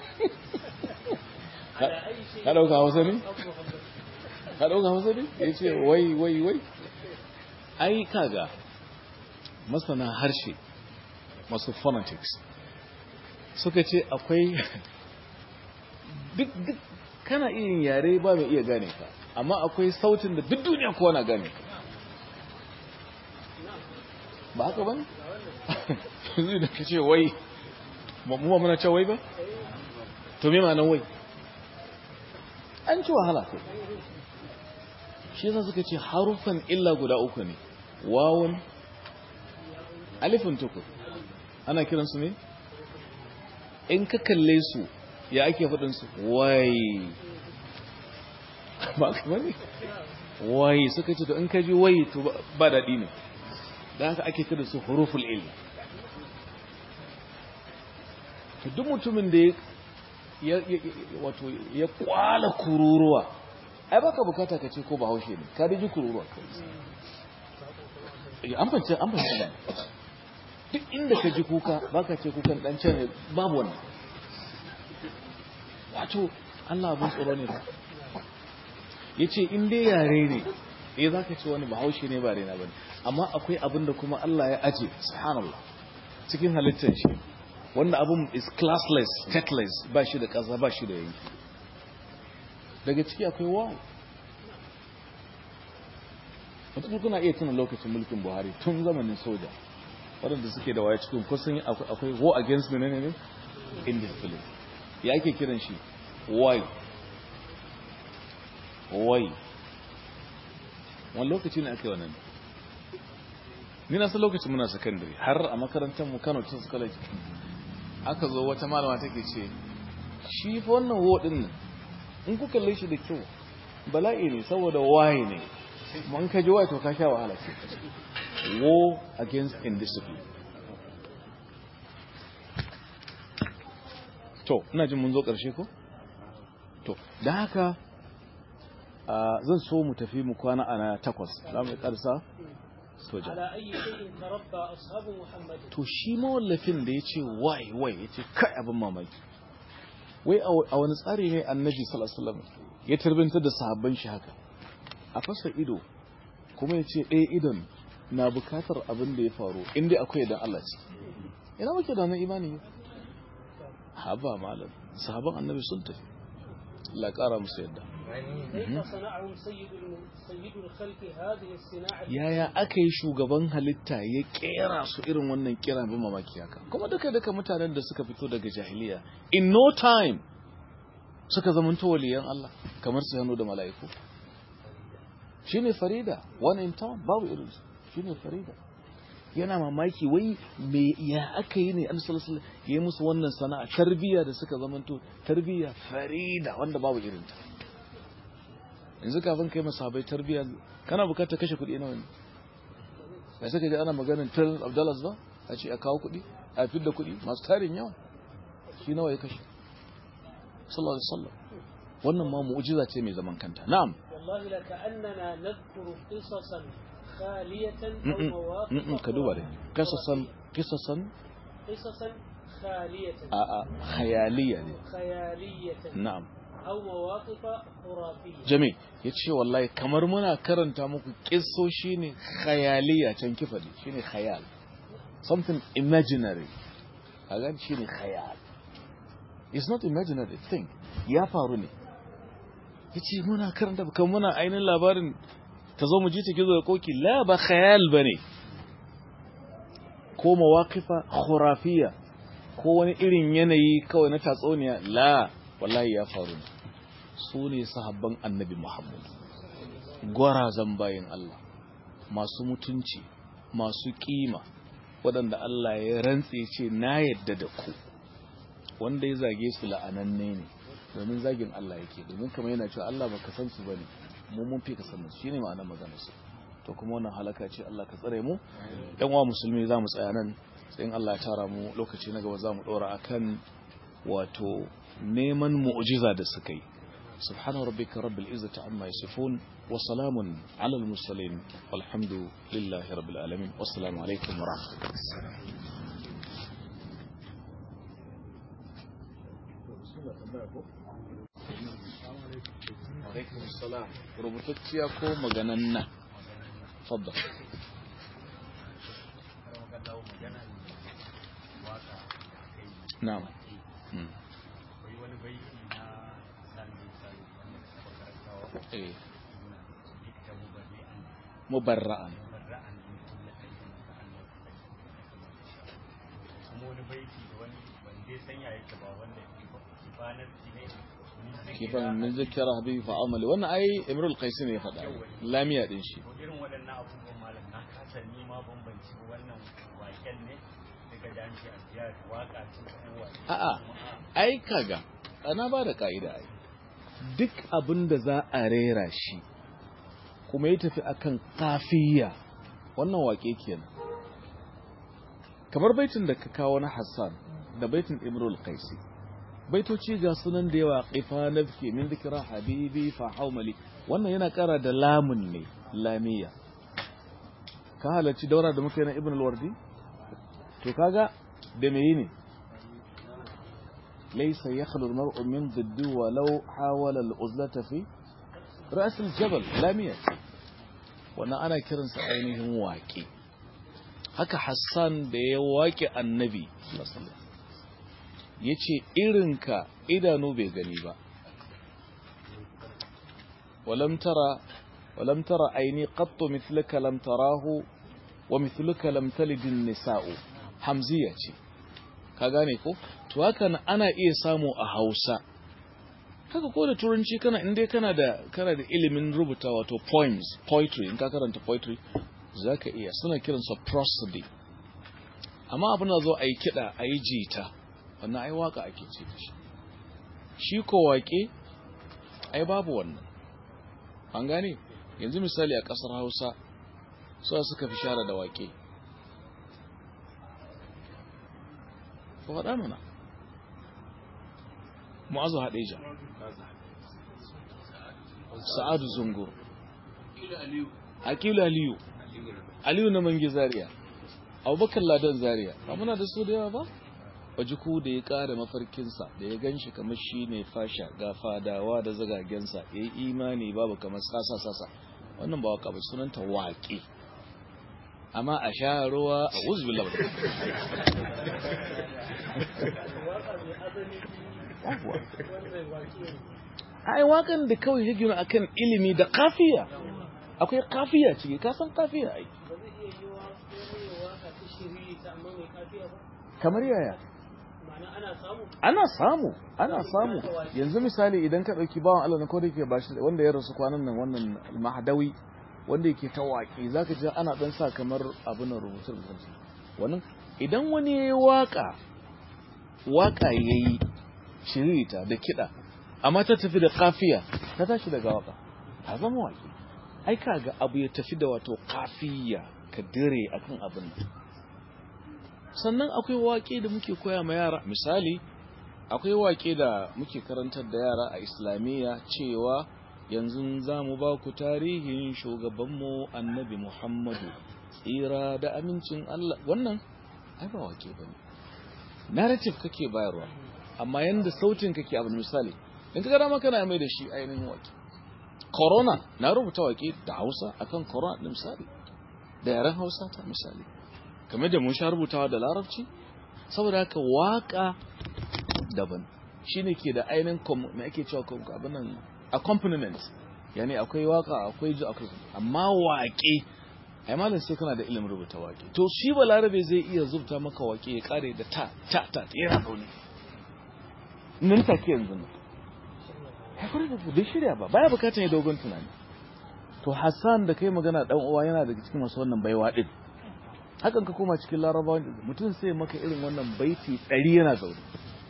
ka ɗauka hausa ne? ka ɗauka hausa ne? ya ce wai ai kaga masana harshe masu phonetics suka ce akwai duk kana iya yin yare ba mai iya gane ka amma akwai sautin da duk duniya kowa na gane ba haka ba ne? yanzu da ka ce wai mu muna ce wai ba? to me ma'anar wai? an ci wahala ko shi yasa suka ce harufan illa guda uku ne wawun alifin tukur ana kiransu ne? in ka kalle su ya ake faɗin su wai ba kamar ne wai suka ce to in ka ji wai to ba daɗi ne da haka ake kira su huruful illa to duk mutumin da ya kwala kururuwa ai baka bukata ka ce ko bahaushe ne ka ji kururuwa an fahimci ba duk inda ka ji kuka baka ce kukan dan can babu wannan wato Allah abin tsoro ne ba yace in dai yare ne zaka ce wani bahaushe ne ba rena bane amma akwai abin da kuma Allah ya aje subhanallah cikin halittar shi wanda abin is classless stateless ba shi da ƙasa ba shi da yanki daga ciki akwai wow wata kuna iya tuna lokacin mulkin Buhari tun zamanin soja waɗanda suke da waya cikin kusan akwai war against menene ne indiscipline ya ake kiran shi why wani lokaci ne aka yi wannan ni na san lokacin muna secondary har a makarantar mu Kano Teachers College aka zo wata malama take ce shi fa wannan wo din nan in ku kalle shi da kyau bala'i ne saboda why ne mun ka ji why to ka sha wahala ce war against indiscipline to ina jin mun zo karshe ko to da haka zan so mu tafi mu kwana ana 8 za mu karsa soja to shi mawallafin da ya ce wai ya ce kai abin mamaki wai a wani tsari ne annabi sallallahu alaihi wasallam ya tarbintar da sahabban shi haka a fasa ido kuma ya ce ɗaya idon na bukatar abin da ya faru inda akwai da Allah ce ina muke da wannan imani haba malam sahabban annabi sun tafi Allah ƙara musu yadda yaya aka yi shugaban halitta ya kera su irin wannan kira bin mamaki haka kuma duka mutanen da suka fito daga jahiliya in no time suka zamanta waliyan Allah kamar su hannu da mala'iku shine farida one in town babu irin shine farida yana mamaki wai me ya aka yi ne an sallallahu ya musu wannan sana'a tarbiyya da suka zamanto tarbiyya farida wanda babu irin ta yanzu kafin kai masahabai tarbiyya kana bukatar kashe kuɗi nawa ne bai saka ji ana maganin trillion of dollars ba a ce a kawo kuɗi a fidda kuɗi masu tarin yawa shi nawa ya kashe sallallahu alaihi wasallam wannan ma mu'jiza ce mai zaman kanta na'am wallahi la ka'annana nadhkuru qisasan khaliyatan aw mawaqif ka duba dai qisasan khaliyatan khayaliya ne khayaliyatan na'am أو مواقف خرافية جميل yace wallahi kamar muna karanta muku kissoshi ne khayaliya can kifadi shine khayal something imaginary kaga shine khayal it's not imaginary thing ya faru ne yace muna karanta kamar muna ainin labarin ta zo mu ji ta gizo da koki la ba khayal bane ko mawaqifa khurafiya ko wani irin yanayi kawai na tatsoniya la wallahi ya faru su ne sahabban annabi Muhammad gwarazan bayin Allah masu mutunci masu kima waɗanda Allah ya rantse ce na yadda da ku wanda ya zage su la'ananne ne domin zagin Allah yake domin kamar yana cewa Allah baka san su bane mu mun fi ka san su shine ma'anar maganar su to kuma wannan halaka ce Allah ka tsare mu ɗan uwa musulmi zamu tsaya nan sai in Allah ya tara mu lokaci na gaba zamu dora akan wato neman mu'jiza da suka yi subhana rabbika rabbil izzati amma yasifun wa salamun ala al mursalin walhamdulillahi rabbil alamin wassalamu alaikum wa rahmatullahi wa alaikum assalam rubutacciya ko magananna fadda na'am mubarra'an kifan min zikra habibi fa amali wannan ai imrul qais ne ya faɗa lamiya din shi irin waɗannan abubuwan malam na kasa ni ma bambanci wannan waken ne a'a ai kaga ana ba da ka'ida ai duk abin da za a rera shi kuma ya tafi akan kafiya wannan wake kenan kamar baitin da ka kawo na Hassan da baitin Imrul Qaisi baitoci ga sunan da yawa qifa nafki min dhikra habibi fa haumali wannan yana kara da lamun ne lamiya ka halarci daura da muka yi na Ibn al-Wardi to kaga da me ne laysa yakhlu al-mar'u min dhiddi walau hawala al-uzlata fi ra's al-jabal lamiya wannan ana kiransa ainihin waƙe haka Hassan da ya waƙe annabi ya ce irinka idanu bai gani ba walam tara aini qattu mithlaka lam tarahu wa mithluka lam talidin nisa'u hamziya ce ka gane ko to haka ana iya samu a Hausa haka ko da turanci inda kana da ilimin rubuta wato poetry in ka karanta poetry zaka iya suna kiransa prosody amma abin da zo ayi kida ayi jita wannan ai waka ake ce shi ko wake ai babu wannan an gane yanzu misali a kasar Hausa suka fi share da wake ko faɗa mana Mu'azu Hadeja Sa'adu Zungur Akilu Aliyu na Mangi Zaria Abubakar Ladan Zaria ba muna da su da yawa ba wajiku da ya kare mafarkinsa da ya ganshi kamar shine fasha ga fadawa da zagagensa yayi imani babu kamar sasa wannan ba waka ba sunanta waƙe amma a sha ruwa a uzbillah ai wakan da kawai ya gina akan ilimi da kafiya akwai kafiya ciki ka san kafiya ai kamar yaya ana samu yanzu misali idan ka dauki bawan Allah na ko da yake bashi wanda ya rasu kwanan nan wannan Mahdawi wanda yake ta waƙi zaka ji ana dan sa kamar abin rubutu wannan idan wani yayi waka yayi shirita da kida amma ta tafi da kafiya ta tashi daga waka ta zama waƙi ai kaga abu ya tafi da wato kafiya ka dire akan abin nan sannan akwai waƙe da muke koya ma yara misali akwai waƙe da muke karantar da yara a islamiyya cewa yanzu za mu ba ku tarihin shugabanmu annabi Muhammadu tsira da amincin Allah wannan ai ba waƙe bane narrative kake bayarwa amma yanda sautin kake abu misali in ka gara maka na mai da shi ainihin waƙe corona na rubuta waƙe da Hausa akan corona din misali da yaren Hausa ta misali kamar da mun sha rubutawa da Larabci saboda haka waka daban shine ke da ainihin me ake cewa abin nan accompaniment yani akwai waka akwai amma waƙe ai malam sai kana da ilimin rubuta waƙe to shi balarabe zai iya zubta maka waƙe ya kare da ta yana daune nan take yanzu hakuri da shirya baya bukatun ya dogon tunani to Hassan da kai magana dan uwa yana daga cikin masu wannan baiwa din hakan ka koma cikin Larabawa mutum sai maka irin wannan baiti 100 yana zaune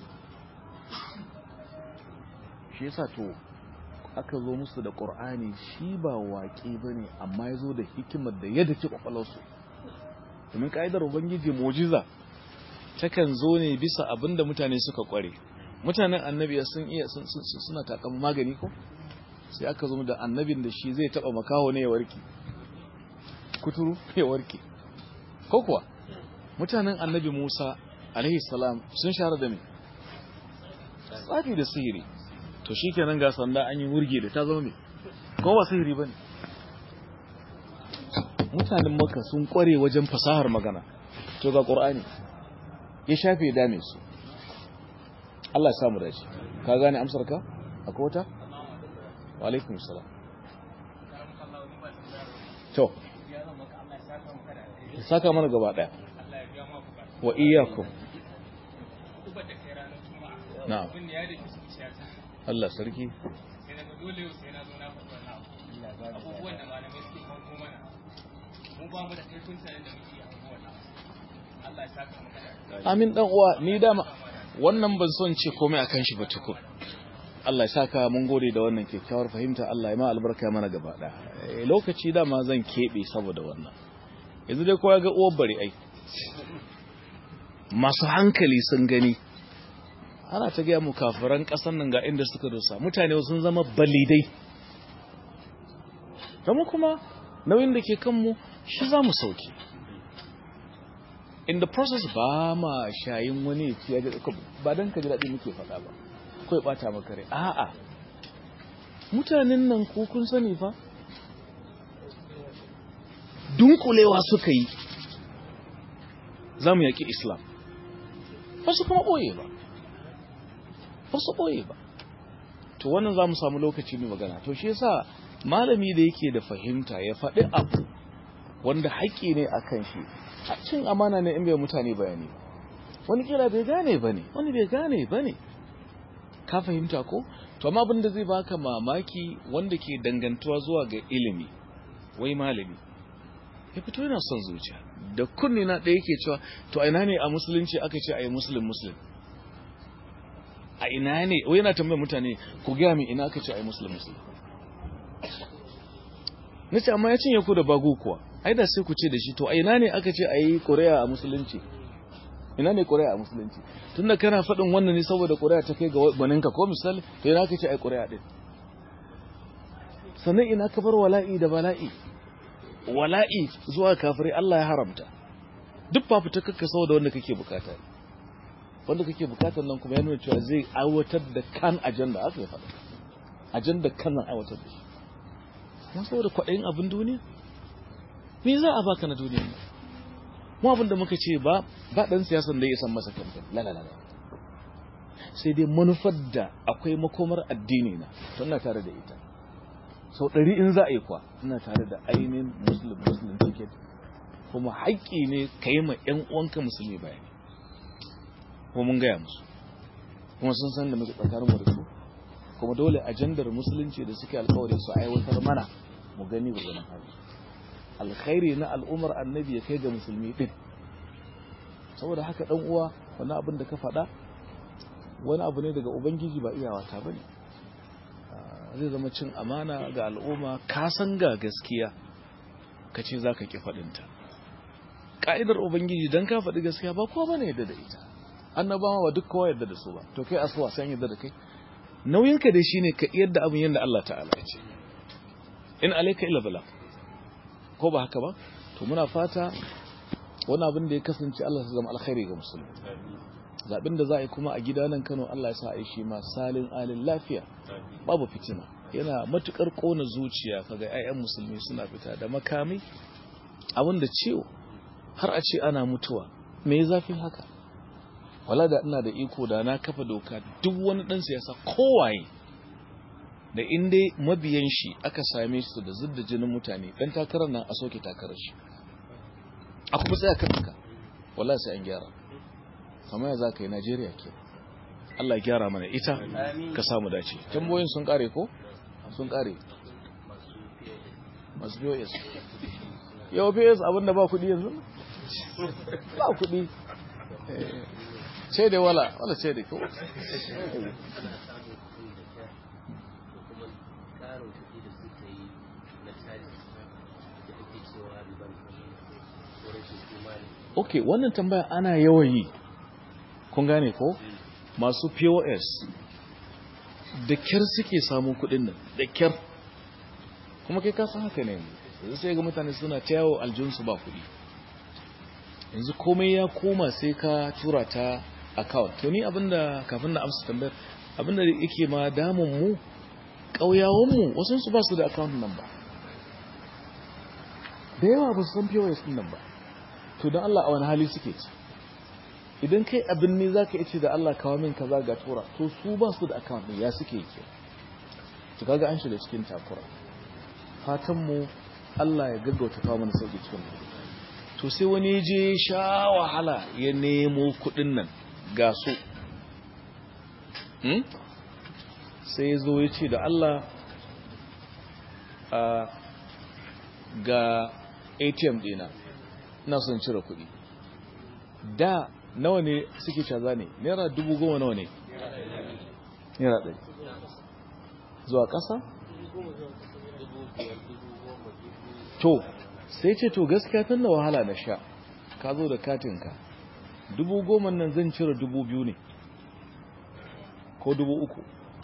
shi yasa to aka zo musu da Qur'ani shi ba waƙi bane amma yazo da hikimar da yadda ke kwakwalwarsu domin kaidar ubangiji mu'jiza takan zo ne bisa abinda mutane suka kware mutanen annabi sun iya suna takan magani ko sai aka zo da annabin da shi zai taba makaho ne ya warke kuturu ya warke ko kuwa mutanen annabi Musa alaihi salam sun share da me tsafi da sihiri to shikenan ga sanda an yi wurge da ta zama me ko ba sihiri bane mutanen Makka sun kware wajen fasahar magana to ga Qur'ani ya shafe dame su Allah ya samu dace ka gane amsar ka akwai wata wa alaikum salam to saka mana gaba daya wa iyyakum na'am Allah sarki sai daga dole sai na zo na faɗi wannan abubuwan da malamai suke kawo mana mu ba mu da kaifin sanin da muke abubuwan Allah ya saka maka. Amin dan uwa, ni dama wannan ban son ce komai akan shi ba tukun. Allah ya saka, mun gode da wannan kyakkyawar fahimta. Allah ya ma albarka mana gaba da. Lokaci dama zan kebe saboda wannan. Yanzu dai kowa ga uwar bari ai. Masu hankali sun gani. Ana ta gaya mu kafiran kasan nan ga inda suka dosa. Mutane sun zama balidai. Kuma kuma nauyin da ke kanmu shi za mu sauke. In the process ba ma shayin wani ya ji ba dan ka ji daɗi muke faɗa ba. Kawai ɓata maka rai. A'a. Mutanen nan ko kun sani fa? Dunkulewa suka yi. Za mu yaƙi Islam. Ba su kuma ɓoye ba. Ba su ɓoye ba. To wannan za mu samu lokaci mai magana. To shi yasa malami da yake da fahimta ya faɗi abu wanda haƙƙi ne a kan shi. Cin amana ne in bai mutane bayani ba. Wani kira bai gane ba ne, wani bai gane ba ne. Ka fahimta ko? To amma abin da zai baka mamaki wanda ke dangantuwa zuwa ga ilimi, wai malami. Ya fito yana son zuciya. Da kunni na ɗaya yake cewa, to a ina ne a musulunci aka ce a yi muslim? A ina ne? Wai yana tambayar mutane, ku gaya min ina aka ce a yi muslim? Na ce, amma ya cinye ku da bagu kuwa. Ai da sai ku ce da shi, to a ina ne aka ce a yi ƙuri'a a musulunci? Ina ne ƙuri'a a musulunci? Tunda kana faɗin wannan ne saboda ƙuri'a ta kai ga gwaninka ko misali, to ina aka ce a yi ƙuri'a ɗin? Sannan ina ka bar wala'i da bala'i? Wala'i zuwa kafirai Allah ya haramta. Duk fafutukar ka saboda wanda kake bukata. Wanda kake bukatar nan kuma ya nuna cewa zai aiwatar da kan ajanda, aka yi faɗa. Ajanda kan nan aiwatar da shi. Kuma saboda kwaɗayin abin duniya? Me za a baka na duniya? Mu abin da muka ce ba ɗan siyasan da ya san masa kamfen. Lalalala. Sai dai manufar da akwai makomar addini na, to ina tare da ita. Sau 100 in za a yi kwa, ina tare da ainihin muslim ticket. Kuma haƙƙi ne ka yi ma 'yan uwanka musulmi bayani. Kuma mun gaya musu. Kuma sun san da muke tsakaninmu da su. Kuma dole ajandar musulunci da suke alkawari su aiwatar mana mu gani ga ganin hali. Alkhairi na al'umar annabi ya kai ga musulmi din. Saboda haka dan uwa, wani abin da ka faɗa wani abu ne daga ubangiji ba iyawa ta bane. Zai zama cin amana ga al'umma, ka san ga gaskiya kace zaka ki faɗin ta. Ka'idar ubangiji dan ka faɗi gaskiya ba kowa bane yadda da ita. Annabawa ba duk kowa yadda da su ba. To kai asuwa san yadda da kai. Nauyinka dai shine ka yadda abin yanda Allah ta'ala ya ce. In alayka illa bala. Ko ba haka ba? To muna fata wani abin da ya kasance Allah ya zama alkhairi ga musulmi. Zabin da za a yi kuma a gida nan Kano Allah ya sa a yi shi ma salin alin lafiya. Babu fitina. Yana matukar kona zuciya kaga ƴaƴan musulmi suna fita da makami abin da ciwo har a ce ana mutuwa. Me zafi haka? Wala da ina da iko da na kafa doka duk wani dan siyasa kowaye da inda mabiyan shi aka same su da zudda jinin mutane dan takarar nan a soke takarar shi a kuma tsaya kan haka wallahi sai an gyara kamar za ka yi Najeriya ke Allah ya gyara mana ita ka samu dace tamboyin sun kare ko sun kare masu POS yau POS abinda ba kudi yanzu ba kudi ce da wala ce da ko Okay, wannan tambaya ana yawan yi. Kun gane ko? Masu POS da kyar suke samun kudin nan, da kyar. Kuma kai ka san haka ne. Yanzu sai ga mutane suna ta yawo aljunsu ba kudi. Yanzu komai ya koma sai ka tura ta account. To ni abinda kafin na amsa tambayar, abinda yake ma damun mu kauyawan mu wasun su ba su da account number. Da yawa ba su san POS din nan ba. To don Allah a wani hali suke ci idan kai abin ne za ka ce da Allah kawo min kaza ga tura to su ba su da account ɗin ya suke ke to kaga an shiga cikin takura fatanmu Allah ya gaggauta kawo mana sauki cikin to sai wani je sha wahala ya nemo kuɗin nan ga su sai ya zo ya ce da Allah ga ATM ɗina ina son cire kuɗi da nawa ne suke caza ne naira 10,000 nawa ne naira 100 zuwa ƙasa to sai ce to gaskiya tun da wahala na sha ka zo da katinka 10,000 nan zan cire 2,000 ne ko 3,000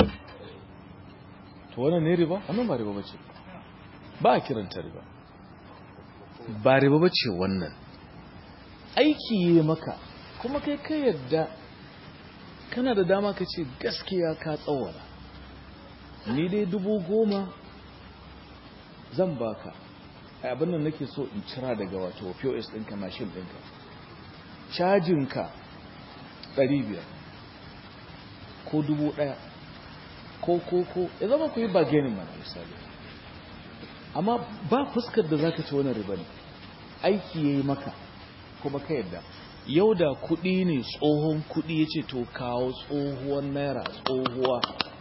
to wannan ne riba? wannan ba riba ba ce ba a kiranta riba ba riba ba ce wannan aiki yi maka kuma kai ka yadda kana da dama ka ce gaskiya ka tsawara ni dai 10,000 zan baka abin nan nake so in cira daga wato POS ɗinka mashin ɗinka cajinka 500 ko 1,000 ko ya zama ku yi bargaining mana misali amma ba fuskar da za ka ci wani riba ne aiki ya yi maka kuma ka yadda yau da kuɗi ne tsohon kuɗi ya ce to kawo tsohuwan naira tsohuwa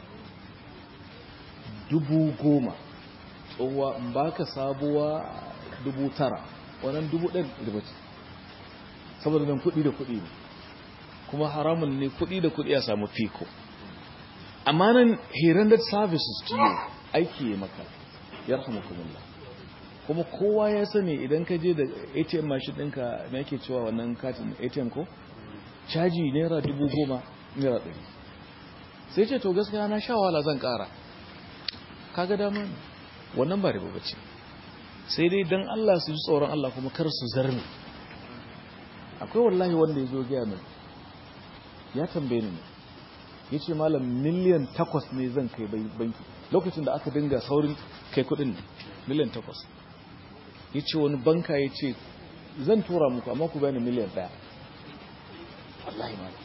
10,000 tsohuwa in baka sabuwa 9,000 wannan 1,000 riba ce saboda nan kuɗi da kuɗi ne kuma haramun ne kuɗi da kuɗi a samu fiko amma nan he rendered services to you aiki ya maka yarhamukumullah kuma kowa ya sani idan ka je da ATM machine ɗinka me yake cewa wannan katin ATM ko caji naira 10,000 naira 100 sai ce to gaskiya na sha wala zan ƙara kaga dama ne wannan ba riba bace sai dai dan Allah su ji tsoron Allah kuma kar su zarme akwai wallahi wanda ya zo gaya min ya tambaye ni yace malam miliyan 8 ne zan kai banki lokacin da aka dinga saurin kai kudin miliyan 8 yace wani banka yace zan tura muku amma ku bani miliyan 1 wallahi malam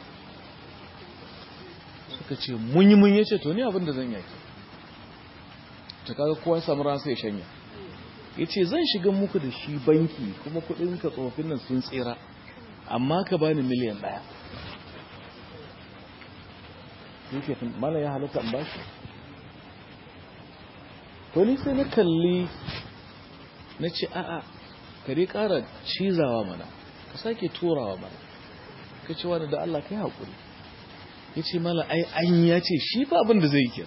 suka ce mun yace to ni abin da zan yaki ta kaga kowa ya samu ran sai ya shanya yace zan shiga muku da shi banki kuma kudin ka tsofin nan sun tsira amma ka bani miliyan 1 yake mala ya halatta in bashi to ni sai na kalli na ce a'a ka dai ƙara cizawa mana ka sake turawa mana ka ce wani da Allah kai haƙuri ya ce mala ai an ya ce shi fa abin da zai yi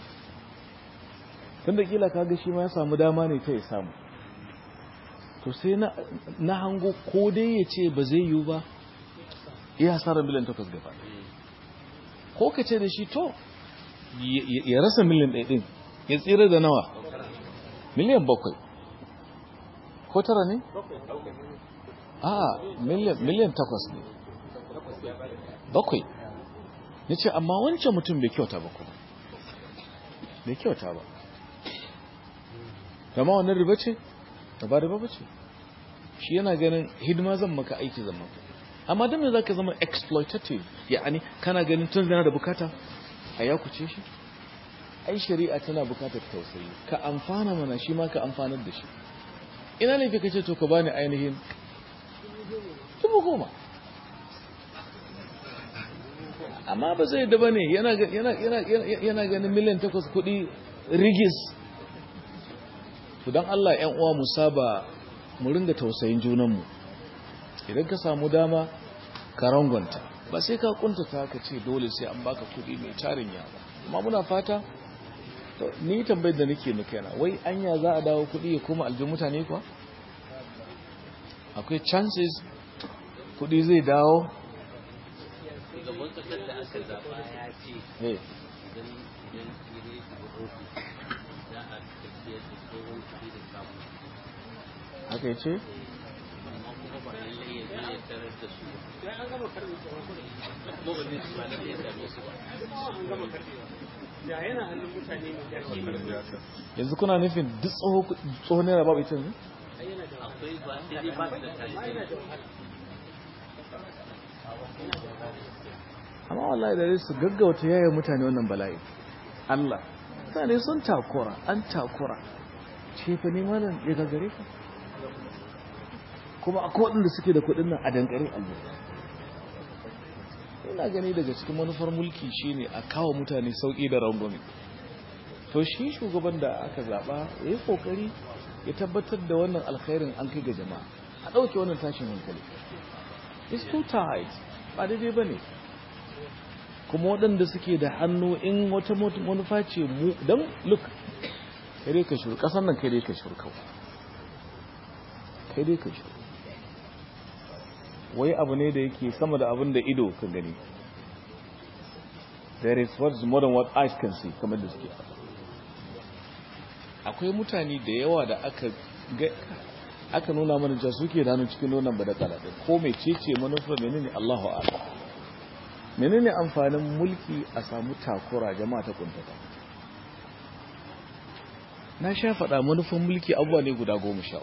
tun da kila kaga shi ma ya samu dama ne ta ya samu to sai na hango ko dai ya ce ba zai yiwu ba iya hasarar miliyan 8 gaba ko ka ce da shi to ya rasa miliyan 1 ɗin ya tsira da nawa miliyan 7 ko tara ne? miliyan 8 ne 7 ya ce amma wancan mutum bai kyauta ba kuma bai kyauta ba kama wannan riba ce? ta ba riba ba ce shi yana ganin hidima zan maka aiki zan maka amma don me za ka zama exploitative ya'ani kana ganin tun zana da bukata a ya kuce shi ai shari'a tana bukatar tausayi ka amfana mana shi ma ka amfanar da shi ina ne ka ce to ka bani ainihin 10,000 amma ba zai da bane yana ganin miliyan 8 kudi rigis to don Allah ‘yan uwa mu saba mu ringa tausayin junanmu idan ka samu dama ka rangonta ba sai ka kuntata ka ce dole sai an baka kudi mai tarin yawa amma muna fata ni tambayar da nake maka yana wai anya za a dawo kudi ya koma aljin mutane kuwa akwai chances kudi zai dawo gaban kasar da aka zaba ya ce idan za a tafiyar da tsohon kudi da samu haka ya ce amma kuma ba lallai ya zai tarar da su ya an gama karni tsohon kudi kuma ba zai ba lallai ya same su ba an gama karni ya yana hannun mutane mai yashi yanzu kuna nufin duk tsohon naira babu ita ne? akwai ba sai dai ba su da tarihi amma wallahi da su gaggauta yayin mutane wannan bala'i Allah mutane sun takura an takura ce fa ne malam ya gagare ka kuma akwai waɗanda suke da kuɗin nan a dankare Allah ina gani daga cikin manufar mulki shine a kawo mutane sauki da rangwame to shi shugaban da aka zaba yayi kokari ya tabbatar da wannan alkhairin an kai ga jama'a a dauke wannan tashin hankali it's too tight ba daidai ba ne kuma waɗanda suke da hannu in wata manufa ce mu don look kai dai ka shuru ƙasar nan kai dai ka shuru kawai kai dai ka shuru wai abu ne da yake sama da abin da ido kan gani there is what is more than what eyes can see kamar da suke akwai mutane da yawa da aka nuna mana cewa suke da hannu cikin nonon ba da kalaɗe ko mai cece manufa menene Allahu a'lam menene amfanin mulki a samu takura jama'a ta kuntata na sha faɗa manufan mulki abuwa ne guda 13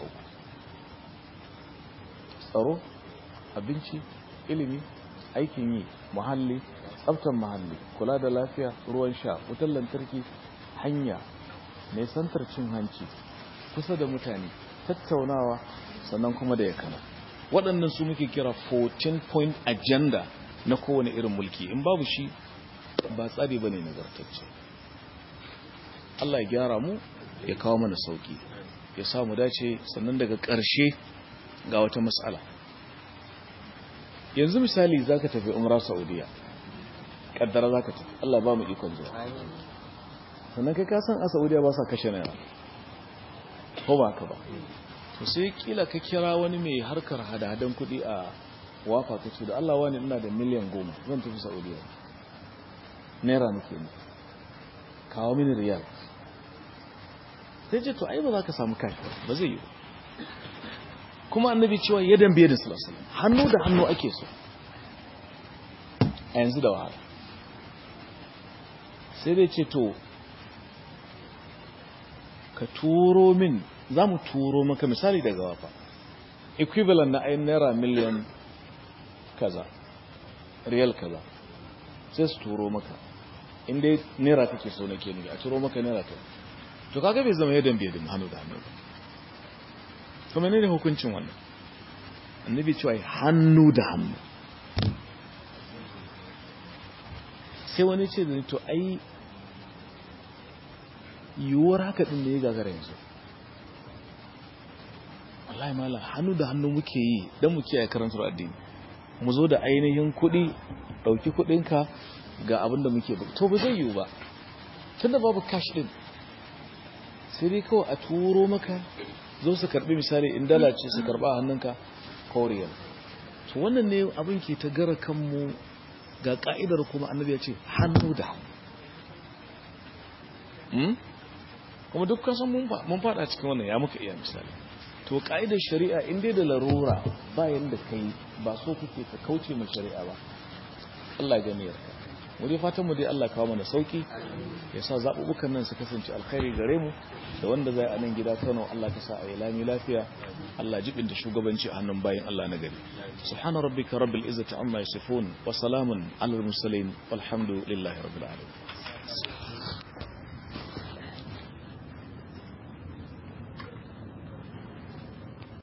tsaro abinci ilimi aikin yi muhalli tsaftar muhalli kula da lafiya ruwan sha wutar lantarki hanya nesantar cin hanci kusa da mutane tattaunawa sannan kuma da yakana waɗannan su muke kira 14-point agenda na kowane irin mulki in babu shi ba tsari ba ne nagartacce Allah ya gyara mu ya kawo mana sauki ya samu dace sannan daga ƙarshe ga wata matsala yanzu misali za ka tafi umra saudiya ƙaddara za ka tafi Allah ba mu ikon zuwa sannan kai kasan a saudiya ba sa kashe naira ko ba ka ba to sai kila ka kira wani mai harkar hada-hadan kuɗi a wafa ka ce da Allah wani ina da miliyan 10 zan tafi saudiya naira nake ne kawo mini riyal sai ce to ai ba za ka samu kashi ba zai yi kuma annabi cewa yadan biye da sallallahu hannu da hannu ake so a yanzu da wahala sai dai ce to ka turo min za mu turo maka misali daga wafa equivalent na ayin naira miliyan kaza riyal kaza sai su turo maka inda naira kake so nake nufi a turo maka naira kaza to kaga bai zama yadan biye da hannu da hannu ba to menene hukuncin wannan annabi cewa hannu da hannu sai wani ce da to ai yiwuwar haka din da ya gagara yanzu wallahi malam hannu da hannu muke yi dan mu kiyaye karantar addini mu zo da ainihin kuɗi ɗauki kuɗinka ga abin da muke to ba zai yiwu ba tunda babu cash din sai dai kawai a turo maka zo su karbi misali in dala ce su karba a hannunka koriyar to wannan ne abin ke ta gara kanmu ga ka'idar kuma annabi ya ce hannu da hannu kuma dukkan san mun fada cikin wannan ya muka iya misali to ka'idar shari'a in dai da larura bayan da kai ba so kuke ka kauce ma shari'a ba Allah ya gane yarka mu dai fatan mu dai Allah kawo mana sauki ya sa zabubukan nan su kasance alkhairi gare mu da wanda zai a nan gida Kano Allah ka sa a yi lami lafiya Allah jibin da shugabanci a hannun bayin Allah na gari subhana rabbika rabbil izzati amma yasifun wa salamun alal mursalin walhamdulillahi rabbil alamin